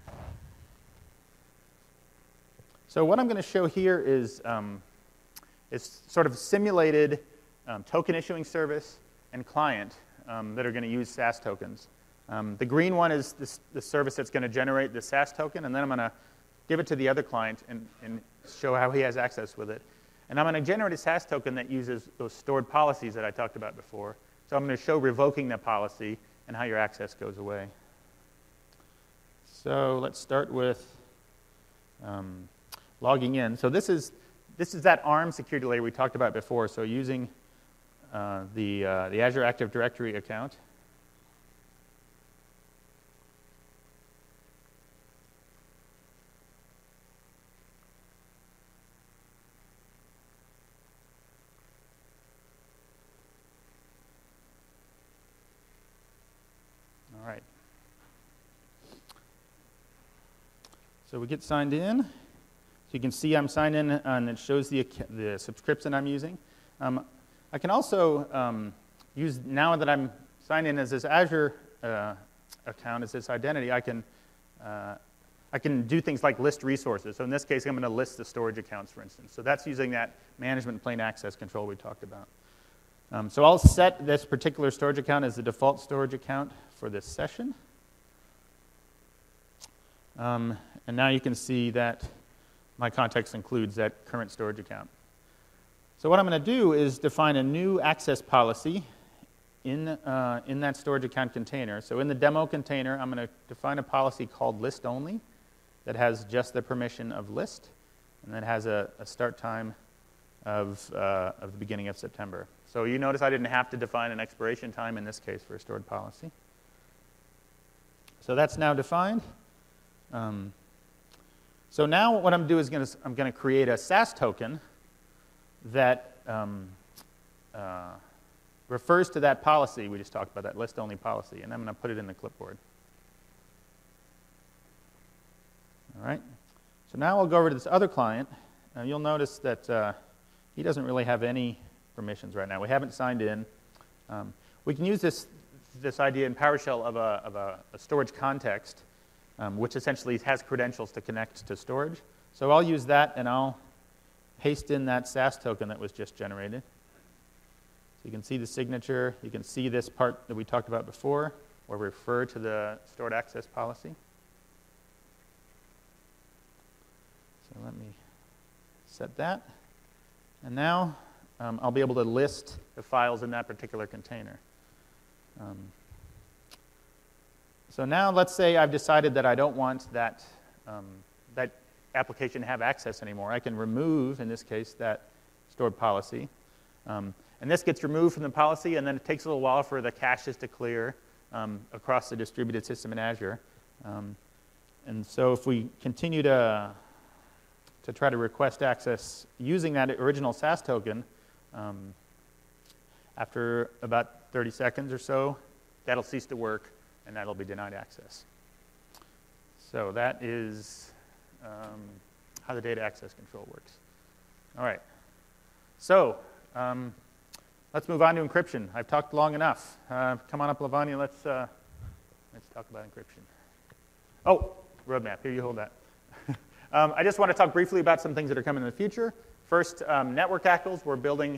So what I'm going to show here is sort of simulated token issuing service and client that are going to use SAS tokens. The green one is the service that's going to generate the SAS token, and then I'm going to give it to the other client and show how he has access with it. And I'm going to generate a SAS token that uses those stored policies that I talked about before. So I'm going to show revoking that policy and how your access goes away. So let's start with logging in. So this is that ARM security layer we talked about before. So using the Azure Active Directory account. All right. So we get signed in. So you can see I'm signed in, and it shows the subscription I'm using. I can also use, now that I'm signed in as this Azure account, as this identity, I can do things like list resources. So in this case, I'm going to list the storage accounts, for instance. So that's using that management plane access control we talked about. So I'll set this particular storage account as the default storage account for this session. And now you can see that my context includes that current storage account. So what I'm going to do is define a new access policy in that storage account container. So in the demo container, I'm going to define a policy called list only that has just the permission of list, and that has a start time of the beginning of September. So you notice I didn't have to define an expiration time in this case for a stored policy. So that's now defined. So now what I'm going to do is I'm going to create a SAS token that refers to that policy we just talked about, that list-only policy, and I'm going to put it in the clipboard. All right. So now I'll go over to this other client. You'll notice that he doesn't really have any permissions right now. We haven't signed in. We can use this idea in PowerShell of a storage context, which essentially has credentials to connect to storage. So I'll use that, and I'll paste in that SAS token that was just generated. So you can see the signature. You can see this part that we talked about before, where we refer to the stored access policy. So let me set that. And now I'll be able to list the files in that particular container. So now let's say I've decided that I don't want that application to have access anymore. I can remove, in this case, that stored policy. And this gets removed from the policy, and then it takes a little while for the caches to clear across the distributed system in Azure. And so if we continue to try to request access using that original SAS token, after about 30 seconds or so, that'll cease to work, and that'll be denied access. So that is how the data access control works. All right. So let's move on to encryption. I've talked long enough. Come on up, Lavanya. Let's talk about encryption. Oh, roadmap. Here, you hold that. I just want to talk briefly about some things that are coming in the future. First, network ACLs. We're building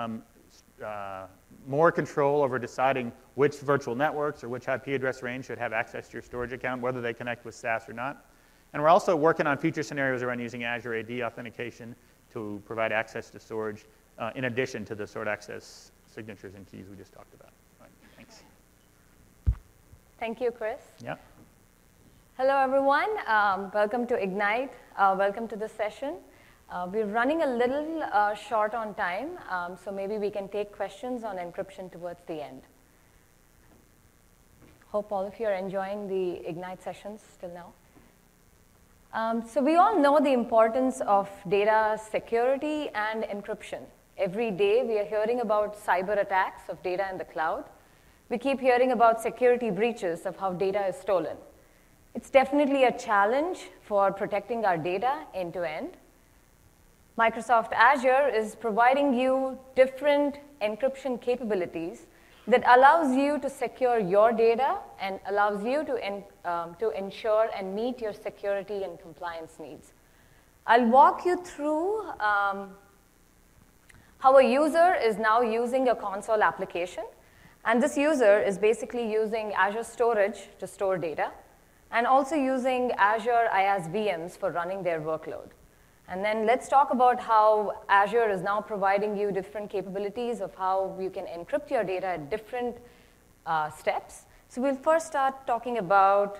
more control over deciding which virtual networks or which IP address range should have access to your storage account, whether they connect with SAS or not. And we're also working on future scenarios around using Azure AD authentication to provide access to storage in addition to the stored access signatures and keys we just talked about. All right, thanks. Thank you, Chris. Yeah. Hello, everyone. Welcome to Ignite. Welcome to this session. We're running a little short on time, so maybe we can take questions on encryption towards the end. Hope all of you are enjoying the Ignite sessions till now. So we all know the importance of data security and encryption. Every day we are hearing about cyber attacks of data in the cloud. We keep hearing about security breaches of how data is stolen. It's definitely a challenge for protecting our data end to end. Microsoft Azure is providing you different encryption capabilities that allows you to secure your data and allows you to ensure and meet your security and compliance needs. I'll walk you through how a user is now using a console application. And this user is basically using Azure Storage to store data and also using Azure IaaS VMs for running their workload. And then let's talk about how Azure is now providing you different capabilities of how you can encrypt your data at different steps. So we'll first start talking about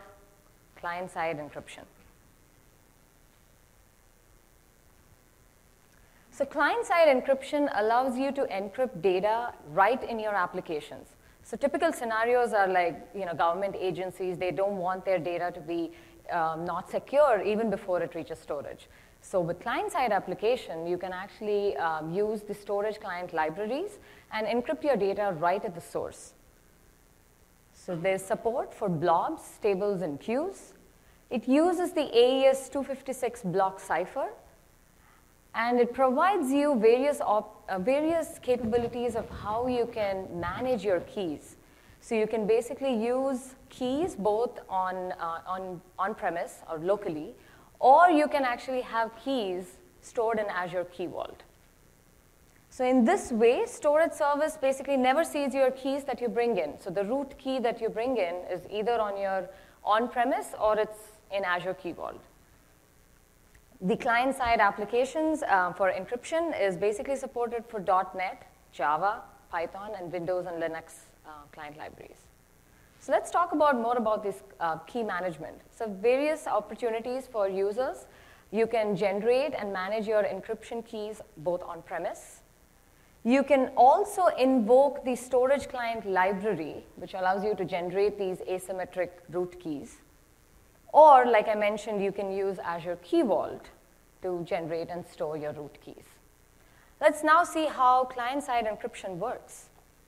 client-side encryption. So client-side encryption allows you to encrypt data right in your applications. So typical scenarios are like, government agencies, they don't want their data to be not secure even before it reaches storage. So with client-side application, you can actually use the storage client libraries and encrypt your data right at the source. So there's support for blobs, tables, and queues. It uses the AES 256 block cipher, and it provides you various capabilities of how you can manage your keys. So you can basically use keys both on-premise or locally, or you can actually have keys stored in Azure Key Vault. So in this way, storage service basically never sees your keys that you bring in. So the root key that you bring in is either on your on-premise or it's in Azure Key Vault. The client-side applications for encryption is basically supported for .NET, Java, Python, and Windows and Linux client libraries. So let's talk more about this key management. So various opportunities for users. You can generate and manage your encryption keys both on-premise. You can also invoke the storage client library, which allows you to generate these asymmetric root keys. Or, like I mentioned, you can use Azure Key Vault to generate and store your root keys. Let's now see how client-side encryption works.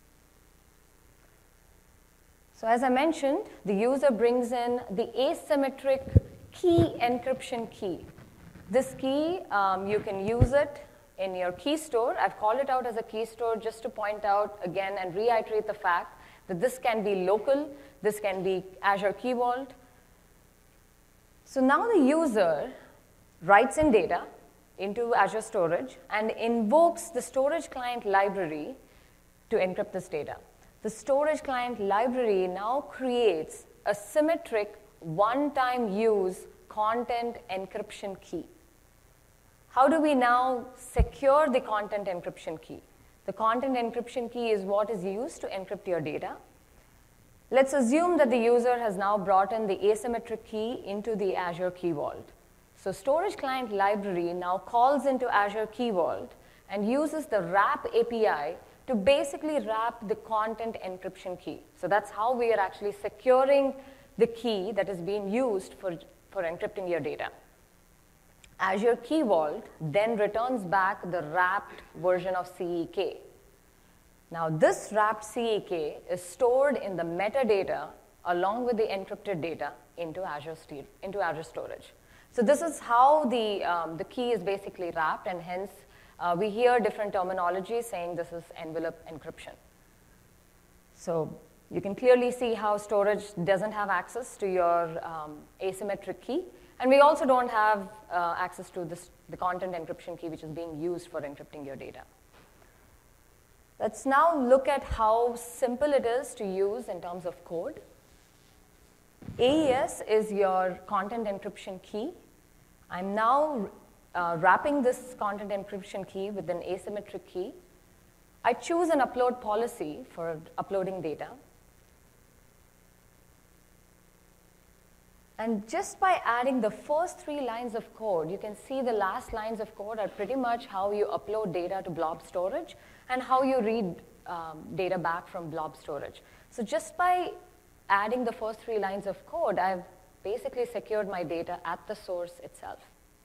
So as I mentioned, the user brings in the asymmetric key encryption key. This key, you can use it in your key store. I've called it out as a key store just to point out again and reiterate the fact that this can be local, this can be Azure Key Vault. So now the user writes in data into Azure Storage and invokes the storage client library to encrypt this data. The storage client library now creates a symmetric one-time use content encryption key. How do we now secure the content encryption key? The content encryption key is what is used to encrypt your data. Let's assume that the user has now brought in the asymmetric key into the Azure Key Vault. So storage client library now calls into Azure Key Vault and uses the wrap API to basically wrap the content encryption key. So that's how we are actually securing the key that is being used for encrypting your data. Azure Key Vault then returns back the wrapped version of CEK. Now this wrapped CEK is stored in the metadata along with the encrypted data into Azure Storage. So this is how the key is basically wrapped, and hence we hear different terminology saying this is envelope encryption. So you can clearly see how storage doesn't have access to your asymmetric key. And we also don't have access to the content encryption key, which is being used for encrypting your data. Let's now look at how simple it is to use in terms of code. AES is your content encryption key. I'm now wrapping this content encryption key with an asymmetric key. I choose an upload policy for uploading data. And just by adding the first 3 lines of code, you can see the last lines of code are pretty much how you upload data to blob storage and how you read data back from blob storage. So just by adding the first 3 lines of code, I've basically secured my data at the source itself.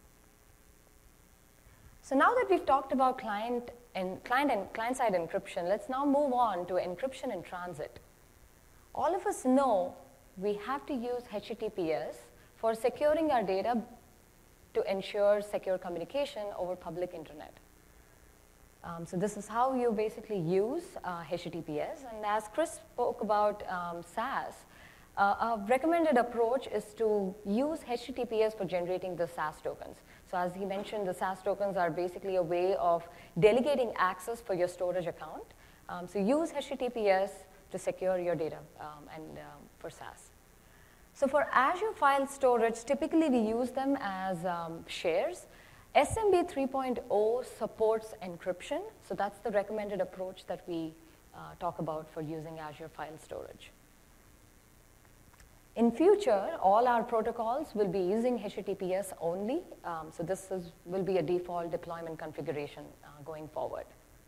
So now that we've talked about client and client-side encryption, let's now move on to encryption in transit. All of us know we have to use HTTPS for securing our data to ensure secure communication over public internet. So this is how you basically use HTTPS. And as Chris spoke about SAS, a recommended approach is to use HTTPS for generating the SAS tokens. So as he mentioned, the SAS tokens are basically a way of delegating access for your storage account. So use HTTPS to secure your data for SAS. So for Azure File Storage, typically we use them as shares. SMB 3.0 supports encryption, so that's the recommended approach that we talk about for using Azure File Storage. In future, all our protocols will be using HTTPS only, so this will be a default deployment configuration going forward.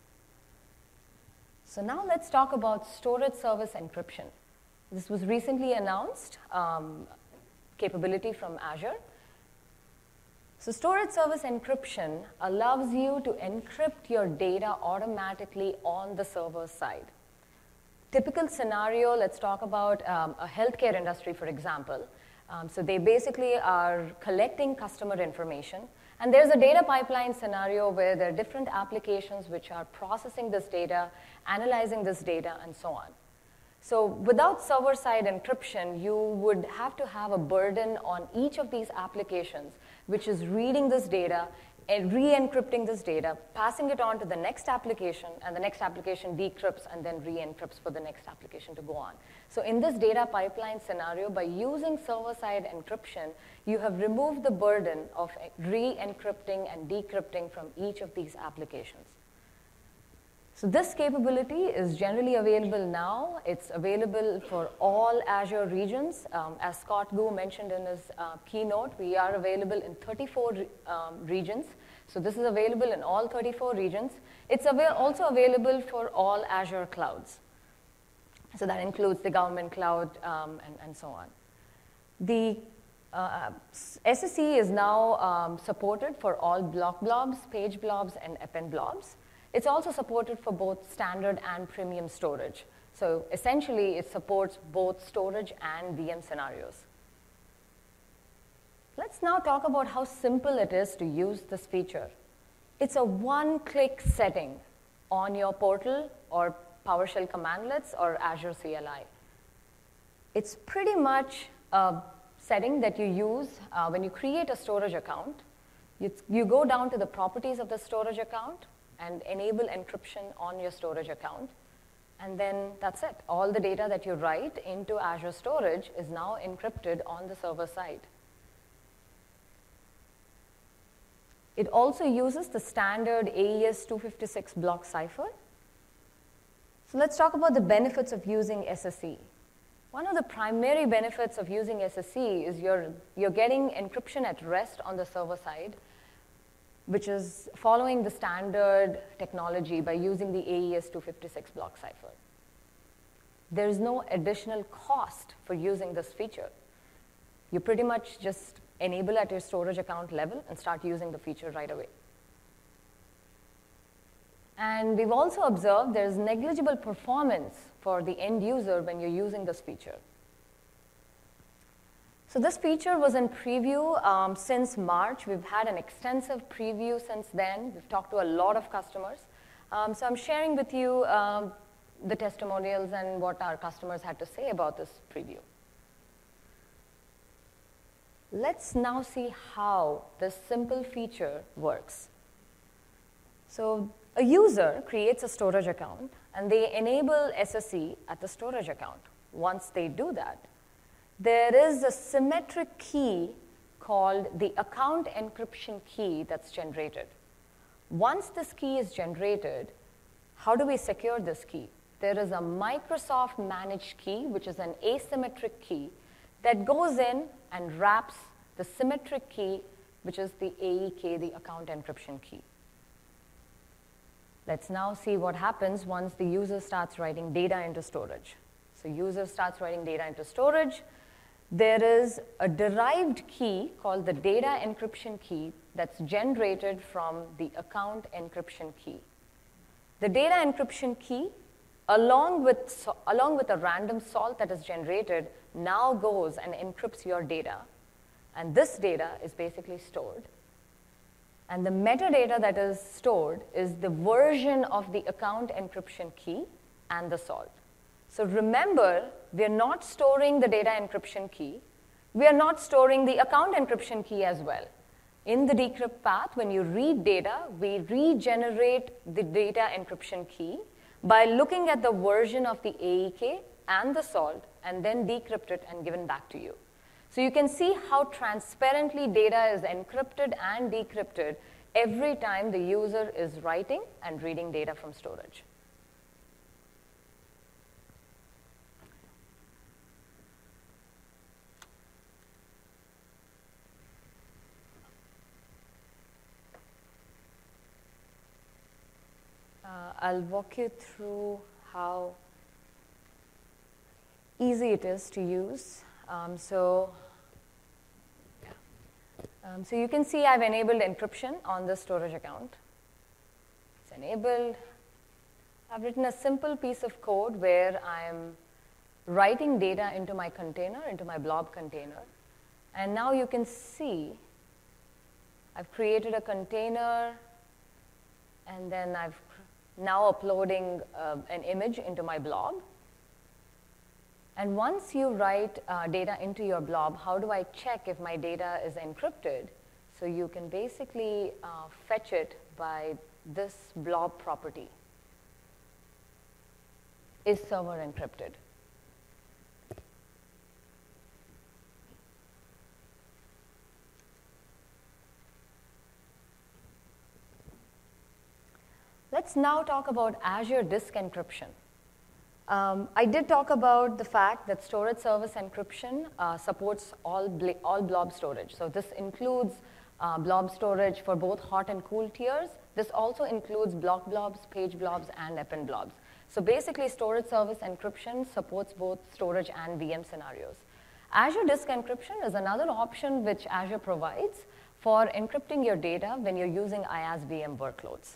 So now let's talk about storage service encryption. This was recently announced, capability from Azure. So storage service encryption allows you to encrypt your data automatically on the server side. Typical scenario, let's talk about a healthcare industry, for example. So they basically are collecting customer information, and there's a data pipeline scenario where there are different applications which are processing this data, analyzing this data, and so on. So without server-side encryption, you would have to have a burden on each of these applications, which is reading this data and re-encrypting this data, passing it on to the next application, and the next application decrypts and then re-encrypts for the next application to go on. So in this data pipeline scenario, by using server-side encryption, you have removed the burden of re-encrypting and decrypting from each of these applications. So this capability is generally available now. It's available for all Azure regions. As Scott Gu mentioned in his keynote, we are available in 34 regions. So this is available in all 34 regions. It's also available for all Azure clouds. So that includes the government cloud and so on. The SSE is now supported for all block blobs, page blobs, and append blobs. It's also supported for both standard and premium storage. So essentially, it supports both storage and VM scenarios. Let's now talk about how simple it is to use this feature. It's a one-click setting on your portal or PowerShell commandlets or Azure CLI. It's pretty much a setting that you use when you create a storage account. You go down to the properties of the storage account and enable encryption on your storage account. And then that's it. All the data that you write into Azure Storage is now encrypted on the server side. It also uses the standard AES 256 block cipher. So let's talk about the benefits of using SSE. One of the primary benefits of using SSE is you're getting encryption at rest on the server side, which is following the standard technology by using the AES 256 block cipher. There is no additional cost for using this feature. You pretty much just enable at your storage account level and start using the feature right away. And we've also observed there's negligible performance for the end user when you're using this feature. So this feature was in preview since March. We've had an extensive preview since then. We've talked to a lot of customers. So I'm sharing with you the testimonials and what our customers had to say about this preview. Let's now see how this simple feature works. So a user creates a storage account, and they enable SSE at the storage account. Once they do that, there is a symmetric key called the account encryption key that's generated. Once this key is generated, how do we secure this key? There is a Microsoft managed key, which is an asymmetric key, that goes in and wraps the symmetric key, which is the AEK, the account encryption key. Let's now see what happens once the user starts writing data into storage. So user starts writing data into storage. There is a derived key called the data encryption key that's generated from the account encryption key. The data encryption key, along with a random salt that is generated, now goes and encrypts your data. And this data is basically stored. And the metadata that is stored is the version of the account encryption key and the salt. So remember, we are not storing the data encryption key. We are not storing the account encryption key as well. In the decrypt path, when you read data, we regenerate the data encryption key by looking at the version of the AEK and the salt, and then decrypt it and given back to you. So you can see how transparently data is encrypted and decrypted every time the user is writing and reading data from storage. I'll walk you through how easy it is to use. So you can see I've enabled encryption on this storage account. It's enabled. I've written a simple piece of code where I'm writing data into my container, into my blob container. And now you can see I've created a container, and then I've now uploading an image into my blob. And once you write data into your blob, how do I check if my data is encrypted? So you can basically fetch it by this blob property. Is server encrypted? Let's now talk about Azure Disk Encryption. I did talk about the fact that storage service encryption supports all blob storage. So this includes blob storage for both hot and cool tiers. This also includes block blobs, page blobs, and append blobs. So basically, storage service encryption supports both storage and VM scenarios. Azure Disk Encryption is another option which Azure provides for encrypting your data when you're using IaaS VM workloads.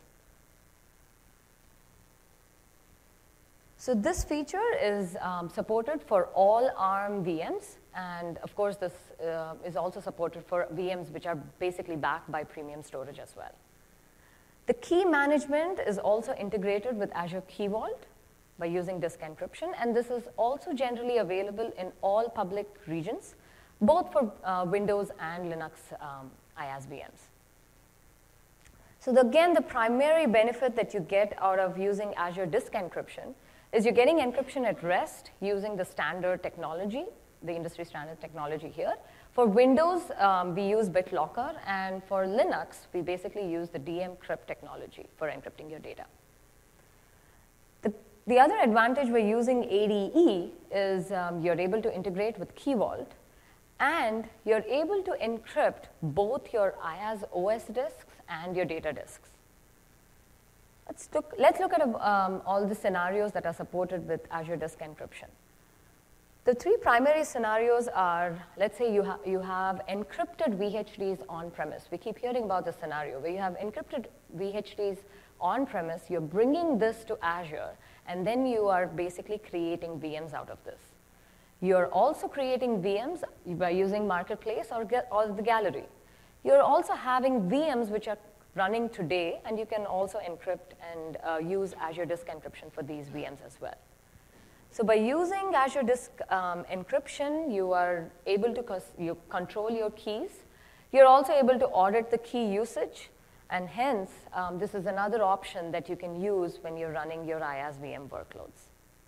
So this feature is supported for all ARM VMs, and of course this is also supported for VMs which are basically backed by premium storage as well. The key management is also integrated with Azure Key Vault by using disk encryption, and this is also generally available in all public regions, both for Windows and Linux IaaS VMs. So again, the primary benefit that you get out of using Azure Disk Encryption is you're getting encryption at rest using the standard technology, the industry standard technology here. For Windows, we use BitLocker, and for Linux, we basically use the dmcrypt technology for encrypting your data. The other advantage by using ADE is you're able to integrate with Key Vault, and you're able to encrypt both your IaaS OS disks and your data disks. Let's look at all the scenarios that are supported with Azure Disk Encryption. The three primary scenarios are, let's say you have encrypted VHDs on-premise. We keep hearing about this scenario where you have encrypted VHDs on-premise, you're bringing this to Azure, and then you are basically creating VMs out of this. You're also creating VMs by using Marketplace or the Gallery. You're also having VMs which are running today, and you can also encrypt and use Azure Disk Encryption for these VMs as well. So by using Azure Disk Encryption, you are able to control your keys. You're also able to audit the key usage, and hence, this is another option that you can use when you're running your IaaS VM workloads.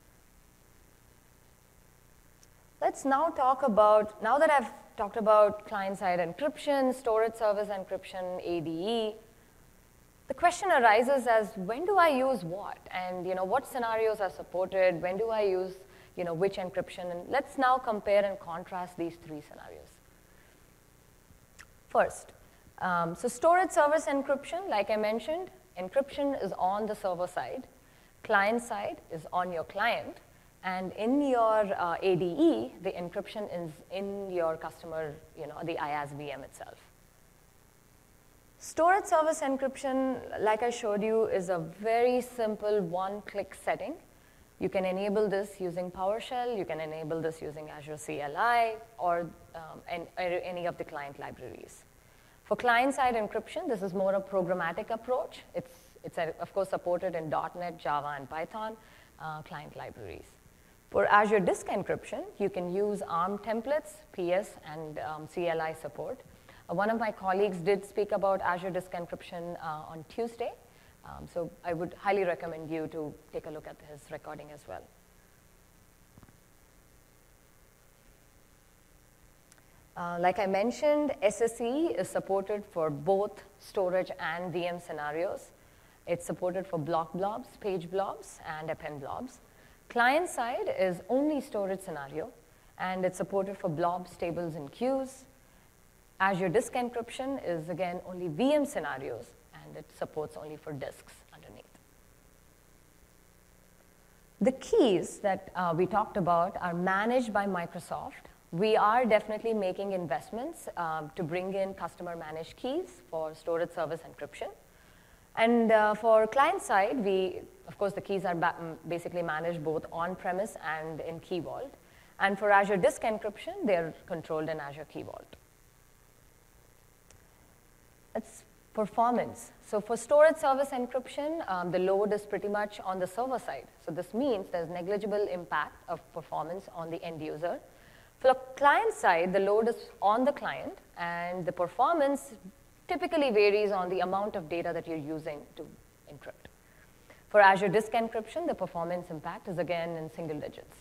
Let's now talk about, now that I've talked about client-side encryption, storage service encryption, ADE, the question arises as, when do I use what? And what scenarios are supported? When do I use which encryption? And let's now compare and contrast these three scenarios. First, so storage service encryption, like I mentioned, encryption is on the server side. Client side is on your client. And in your ADE, the encryption is in your customer, the IaaS VM itself. Storage service encryption, like I showed you, is a very simple one-click setting. You can enable this using PowerShell. You can enable this using Azure CLI or any of the client libraries. For client-side encryption, this is more a programmatic approach. It's of course, supported in .NET, Java, and Python client libraries. For Azure Disk Encryption, you can use ARM templates, PS, and CLI support. One of my colleagues did speak about Azure Disk Encryption on Tuesday, so I would highly recommend you to take a look at his recording as well. Like I mentioned, SSE is supported for both storage and VM scenarios. It's supported for block blobs, page blobs, and append blobs. Client side is only storage scenario, and it's supported for blobs, tables, and queues. Azure Disk Encryption is, again, only VM scenarios, and it supports only for disks underneath. The keys that we talked about are managed by Microsoft. We are definitely making investments to bring in customer managed keys for storage service encryption. And for client side, of course, the keys are basically managed both on-premise and in Key Vault. And for Azure Disk Encryption, they're controlled in Azure Key Vault. It's performance. So for storage service encryption, the load is pretty much on the server side. So this means there's negligible impact of performance on the end user. For the client side, the load is on the client, and the performance typically varies on the amount of data that you're using to encrypt. For Azure Disk Encryption, the performance impact is again in single digits.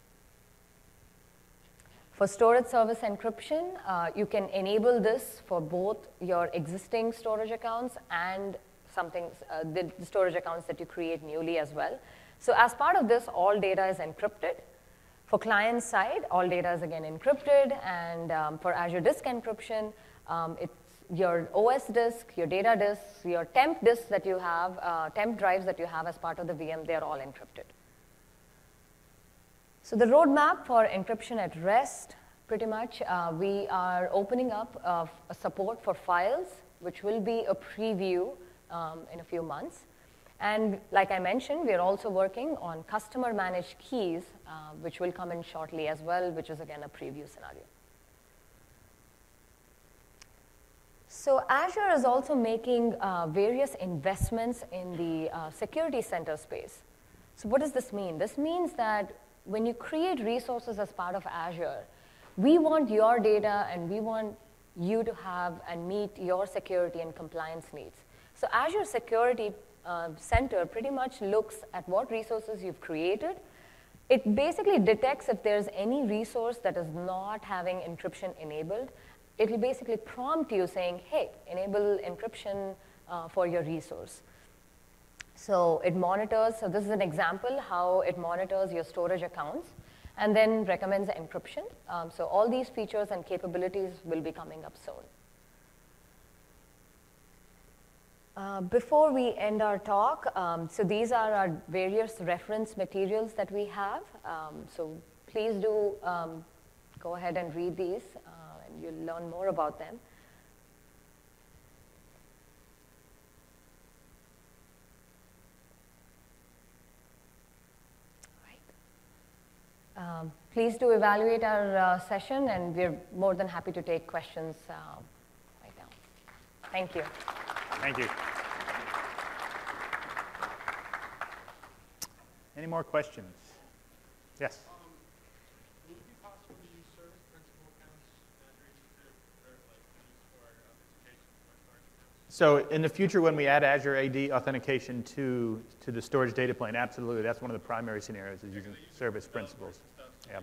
For storage service encryption, you can enable this for both your existing storage accounts and the storage accounts that you create newly as well. So as part of this, all data is encrypted. For client side, all data is again encrypted, and for Azure Disk Encryption, it's your OS disk, your data disks, your temp disks that you have, temp drives that you have as part of the VM, they're all encrypted. So the roadmap for encryption at rest, pretty much, we are opening up a support for files, which will be a preview in a few months. And like I mentioned, we are also working on customer managed keys, which will come in shortly as well, which is again a preview scenario. So Azure is also making various investments in the security center space. So what does this mean? This means that when you create resources as part of Azure, we want your data and we want you to have and meet your security and compliance needs. So Azure Security Center pretty much looks at what resources you've created. It basically detects if there's any resource that is not having encryption enabled. It'll basically prompt you saying, hey, enable encryption for your resource. So it monitors, so this is an example how it monitors your storage accounts and then recommends encryption. So all these features and capabilities will be coming up soon. Before we end our talk, so these are our various reference materials that we have. So please do go ahead and read these, and you'll learn more about them. Please do evaluate our session, and we're more than happy to take questions right now. Thank you. Thank you. Any more questions? Yes? Would it be possible to use service principal accounts as registered or like use for authentication for storage accounts? So in the future, when we add Azure AD authentication to the storage data plane, absolutely, that's one of the primary scenarios is using service principals. Yeah.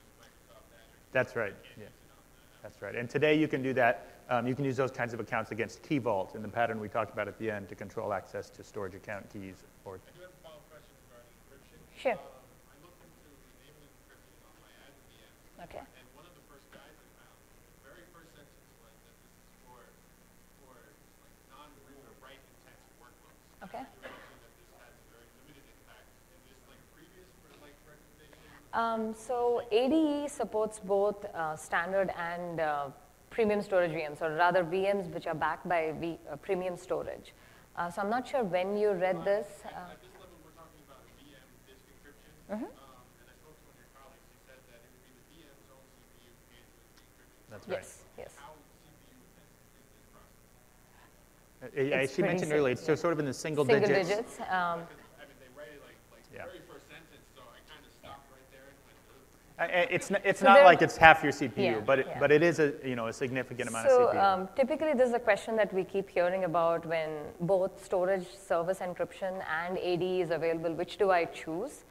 That's right. Yeah. That's right. And today you can do that. You can use those kinds of accounts against Key Vault in the pattern we talked about at the end to control access to storage account keys. Or I do have a follow-up question regarding encryption. Sure. I looked into enabling encryption on my Azure VM. Okay. And one of the first guides I found, the very first sentence was that this is for like non-read or write intensive workloads. Okay. You mentioned that this has very limited impact. Is this like previous for like recommendation? So ADE supports both standard and premium storage VMs, or rather VMs which are backed by premium storage. So I'm not sure when you read this. At this level, we're talking about VM disk encryption. And I spoke to one of your colleagues. He said that it would be the VM's own CPU and the encryption. That's right. Yes. How CPU intensive is this process? Yeah, It's she mentioned pretty earlier, it's sort of in the single Single digits. digits. I mean, they write it like Yeah. the very first sentence, so I kind of stopped right there and went through. It's So not there- like it's half your CPU, Yeah, but yeah. but it is a significant amount of CPU. So typically this is a question that we keep hearing about when both storage service encryption and ADE is available. Which do I choose?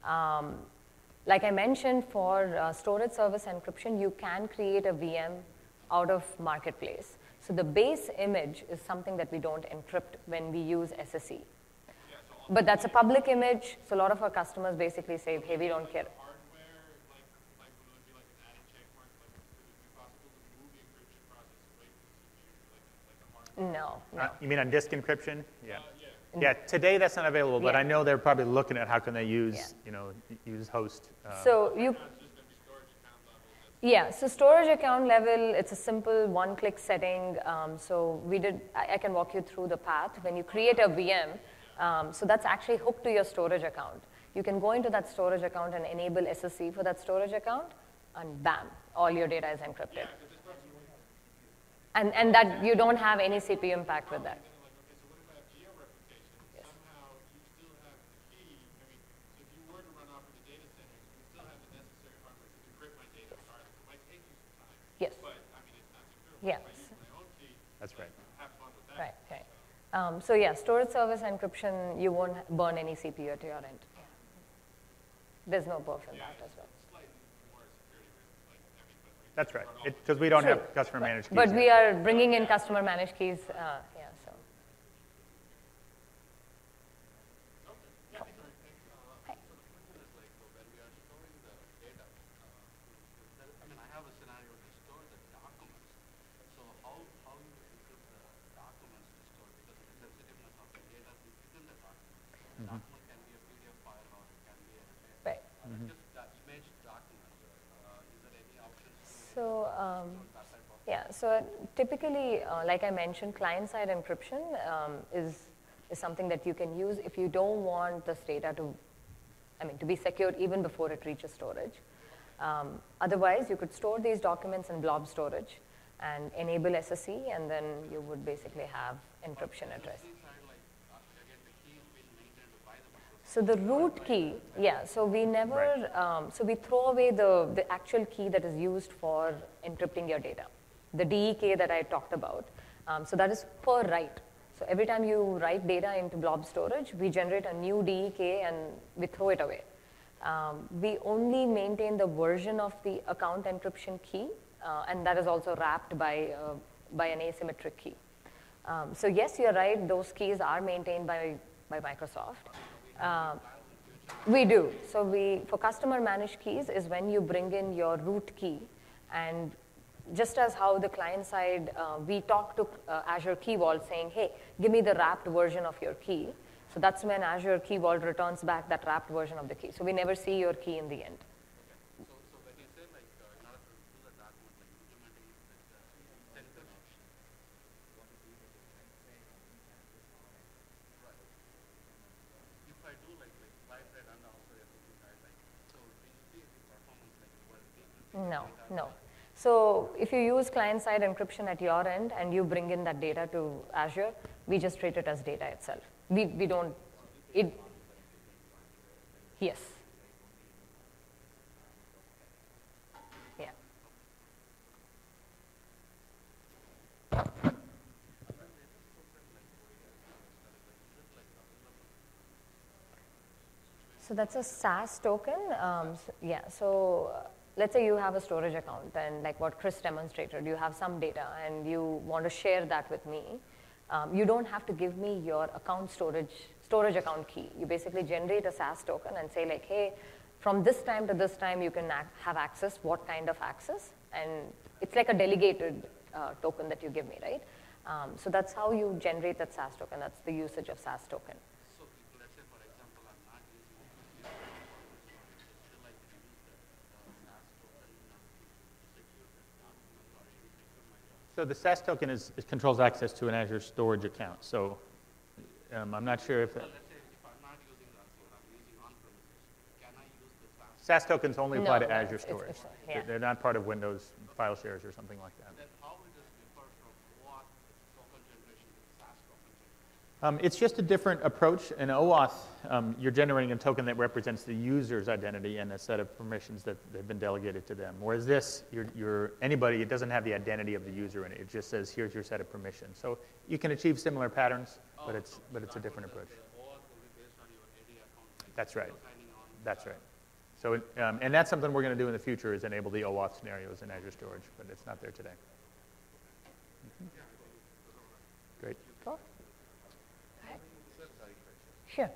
Like I mentioned, for storage service encryption, you can create a VM out of Marketplace. So the base image is something that we don't encrypt when we use SSE. But that's a public image, so a lot of our customers basically say, hey, we don't care. Hardware, like would it be like an added check mark? Like, would it be possible to move the encryption process away from the CPU, like a hardware? No. You mean on disk encryption? Yeah. Yeah, today that's not available, but Yeah. I know they're probably looking at how can they use, Yeah. Use host. So you, yeah, so storage account level, it's a simple one-click setting. So I can walk you through the path. When you create a VM, so that's actually hooked to your storage account. You can go into that storage account and enable SSE for that storage account, and bam, all your data is encrypted. And that you don't have any CPU impact with that. Yes. Yes. That's right. Right. So yeah, storage service encryption, you won't burn any CPU at your end. Yeah. There's no burn in that as well. That's right. Because we don't True. have customer managed keys. But yet. we are bringing in customer managed keys. Yeah. So. Right. So, yeah, so typically, like I mentioned, client-side encryption is something that you can use if you don't want this data to be secured even before it reaches storage. Otherwise, you could store these documents in blob storage and enable SSE, and then you would basically have encryption at rest. So the root key, yeah, so we never, Right. so we throw away the actual key that is used for encrypting your data, the DEK that I talked about. So that is per write. So every time you write data into blob storage, we generate a new DEK and we throw it away. We only maintain the version of the account encryption key, and that is also wrapped by an asymmetric key. So yes, you're right, those keys are maintained by Microsoft. We do. So for customer managed keys is when you bring in your root key, and just as how the client side, we talk to Azure Key Vault saying, hey, give me the wrapped version of your key. So that's when Azure Key Vault returns back that wrapped version of the key. So we never see your key in the end. So when you say like in order to do the document, like implementing like encryption, right? If I do like live thread and also everything, so do you see the performance like what No. So if you use client-side encryption at your end and you bring in that data to Azure, we just treat it as data itself. We don't, yes. Yeah. So that's a SaaS token. So let's say you have a storage account, and like what Chris demonstrated, you have some data and you want to share that with me. You don't have to give me your account storage account key. You basically generate a SaaS token and say like, hey, from this time to this time you can have access, what kind of access? And it's like a delegated token that you give me, right? So that's how you generate that SaaS token. That's the usage of SaaS token. So let's say for example, I'm not using it still I can use the SaaS token to secure this document or even secure my document. So the SaaS token controls access to an Azure storage account. So I'm not sure if... Let's say if I'm not using Azure, I'm using on-premises, can I use the SaaS? SaaS tokens only apply to No, Azure it's- storage. yeah. They're not part of Windows file shares or something like that. Then how will this differ from OAuth token generation to SaaS token generation? It's just a different approach. In OAuth, you're generating a token that represents the user's identity and a set of permissions that have been delegated to them. Whereas this, anybody, it doesn't have the identity of the user in it. It just says, here's your set of permissions. So you can achieve similar patterns, but it's a different approach. OAuth will be based on your AD account. Like That's right. signing on. That's right. So, and that's something we're going to do in the future is enable the OAuth scenarios in Azure Storage, but it's not there today. Great. Cool. Sure.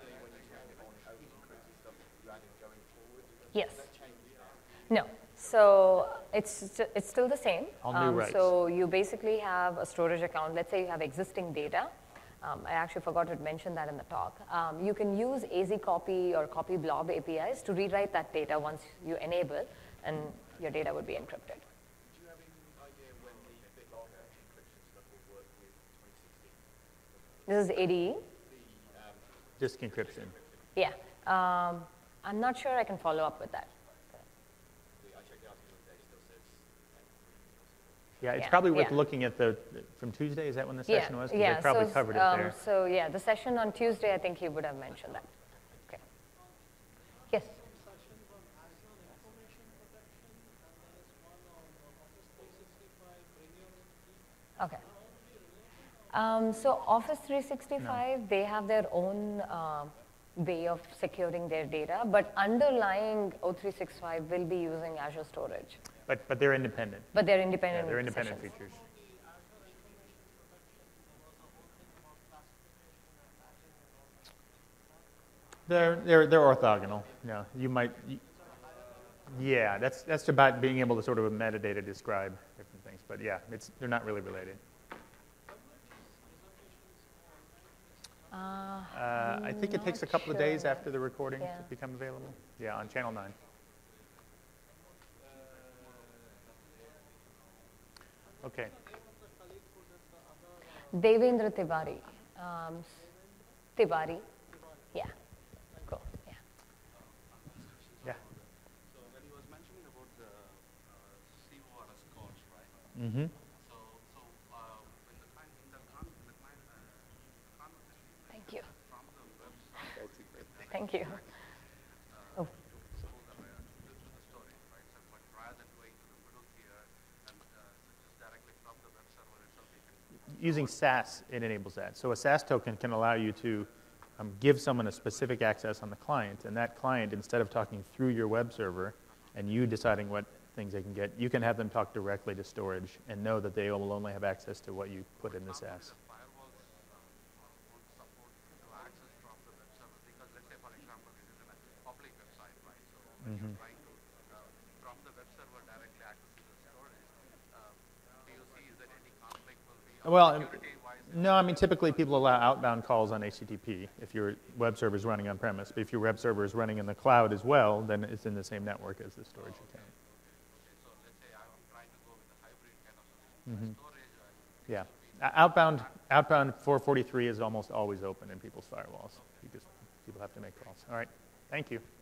Yes. No. So it's still the same. All new rights. So you basically have a storage account. Let's say you have existing data, I actually forgot to mention that in the talk. You can use AZCopy or CopyBlob APIs to rewrite that data once you enable, and your data would be encrypted. Do you have any idea when the BitLocker encryption stuff will work with 2016? This is ADE? Disk encryption. Yeah. I'm not sure I can follow up with that. I checked out the other day, still says. Yeah, it's Yeah, probably worth yeah. looking at from Tuesday. Is that when the Yeah, session was? 'Cause yeah. they probably covered it there. So yeah, the session on Tuesday, I think he would have mentioned that. Okay. Yes. Sessions on Azure information protection, and there is one on Office 365, bring your own key. Okay. So Office 365, they have their own way of securing their data, but underlying O365 will be using Azure Storage. But they're independent. But they're Yeah, independent. they're independent sessions. features. They're orthogonal. No, you might. Yeah, that's about being able to sort of metadata describe different things. But yeah, they're not really related. I think it takes a couple of days sure. after the recording Yeah. to become available. Yeah, on Channel 9. Okay. Devendra Tiwari. Tiwari. Yeah. Cool. Yeah. Yeah. So when he was mentioning about the CORS scores, right? Mm-hmm. So when the client conversation Thank you. from the website, Thank you. Oh. to the storage, right? So, but rather than going to the middle tier and just directly from the web server itself, you can Using SAS, it enables that. So a SAS token can allow you to give someone a specific access on the client, and that client, instead of talking through your web server and you deciding what things they can get, you can have them talk directly to storage and know that they will only have access to what you put in the SAS. firewalls would support to access from the web server because let's say for example it is in a public website, right? So when you're trying to from the web server directly access to the storage, do you see is there any conflict will be Well, security wise? no, I mean, typically people allow outbound calls on HTTP if your web server is running on premise. But if your web server is running in the cloud as well, then it's in the same network as the storage account. So let's say I'm trying to go with a hybrid kind of solution. Storage, Yeah. Outbound 443 is almost always open in people's firewalls because people have to make calls. All right. Thank you.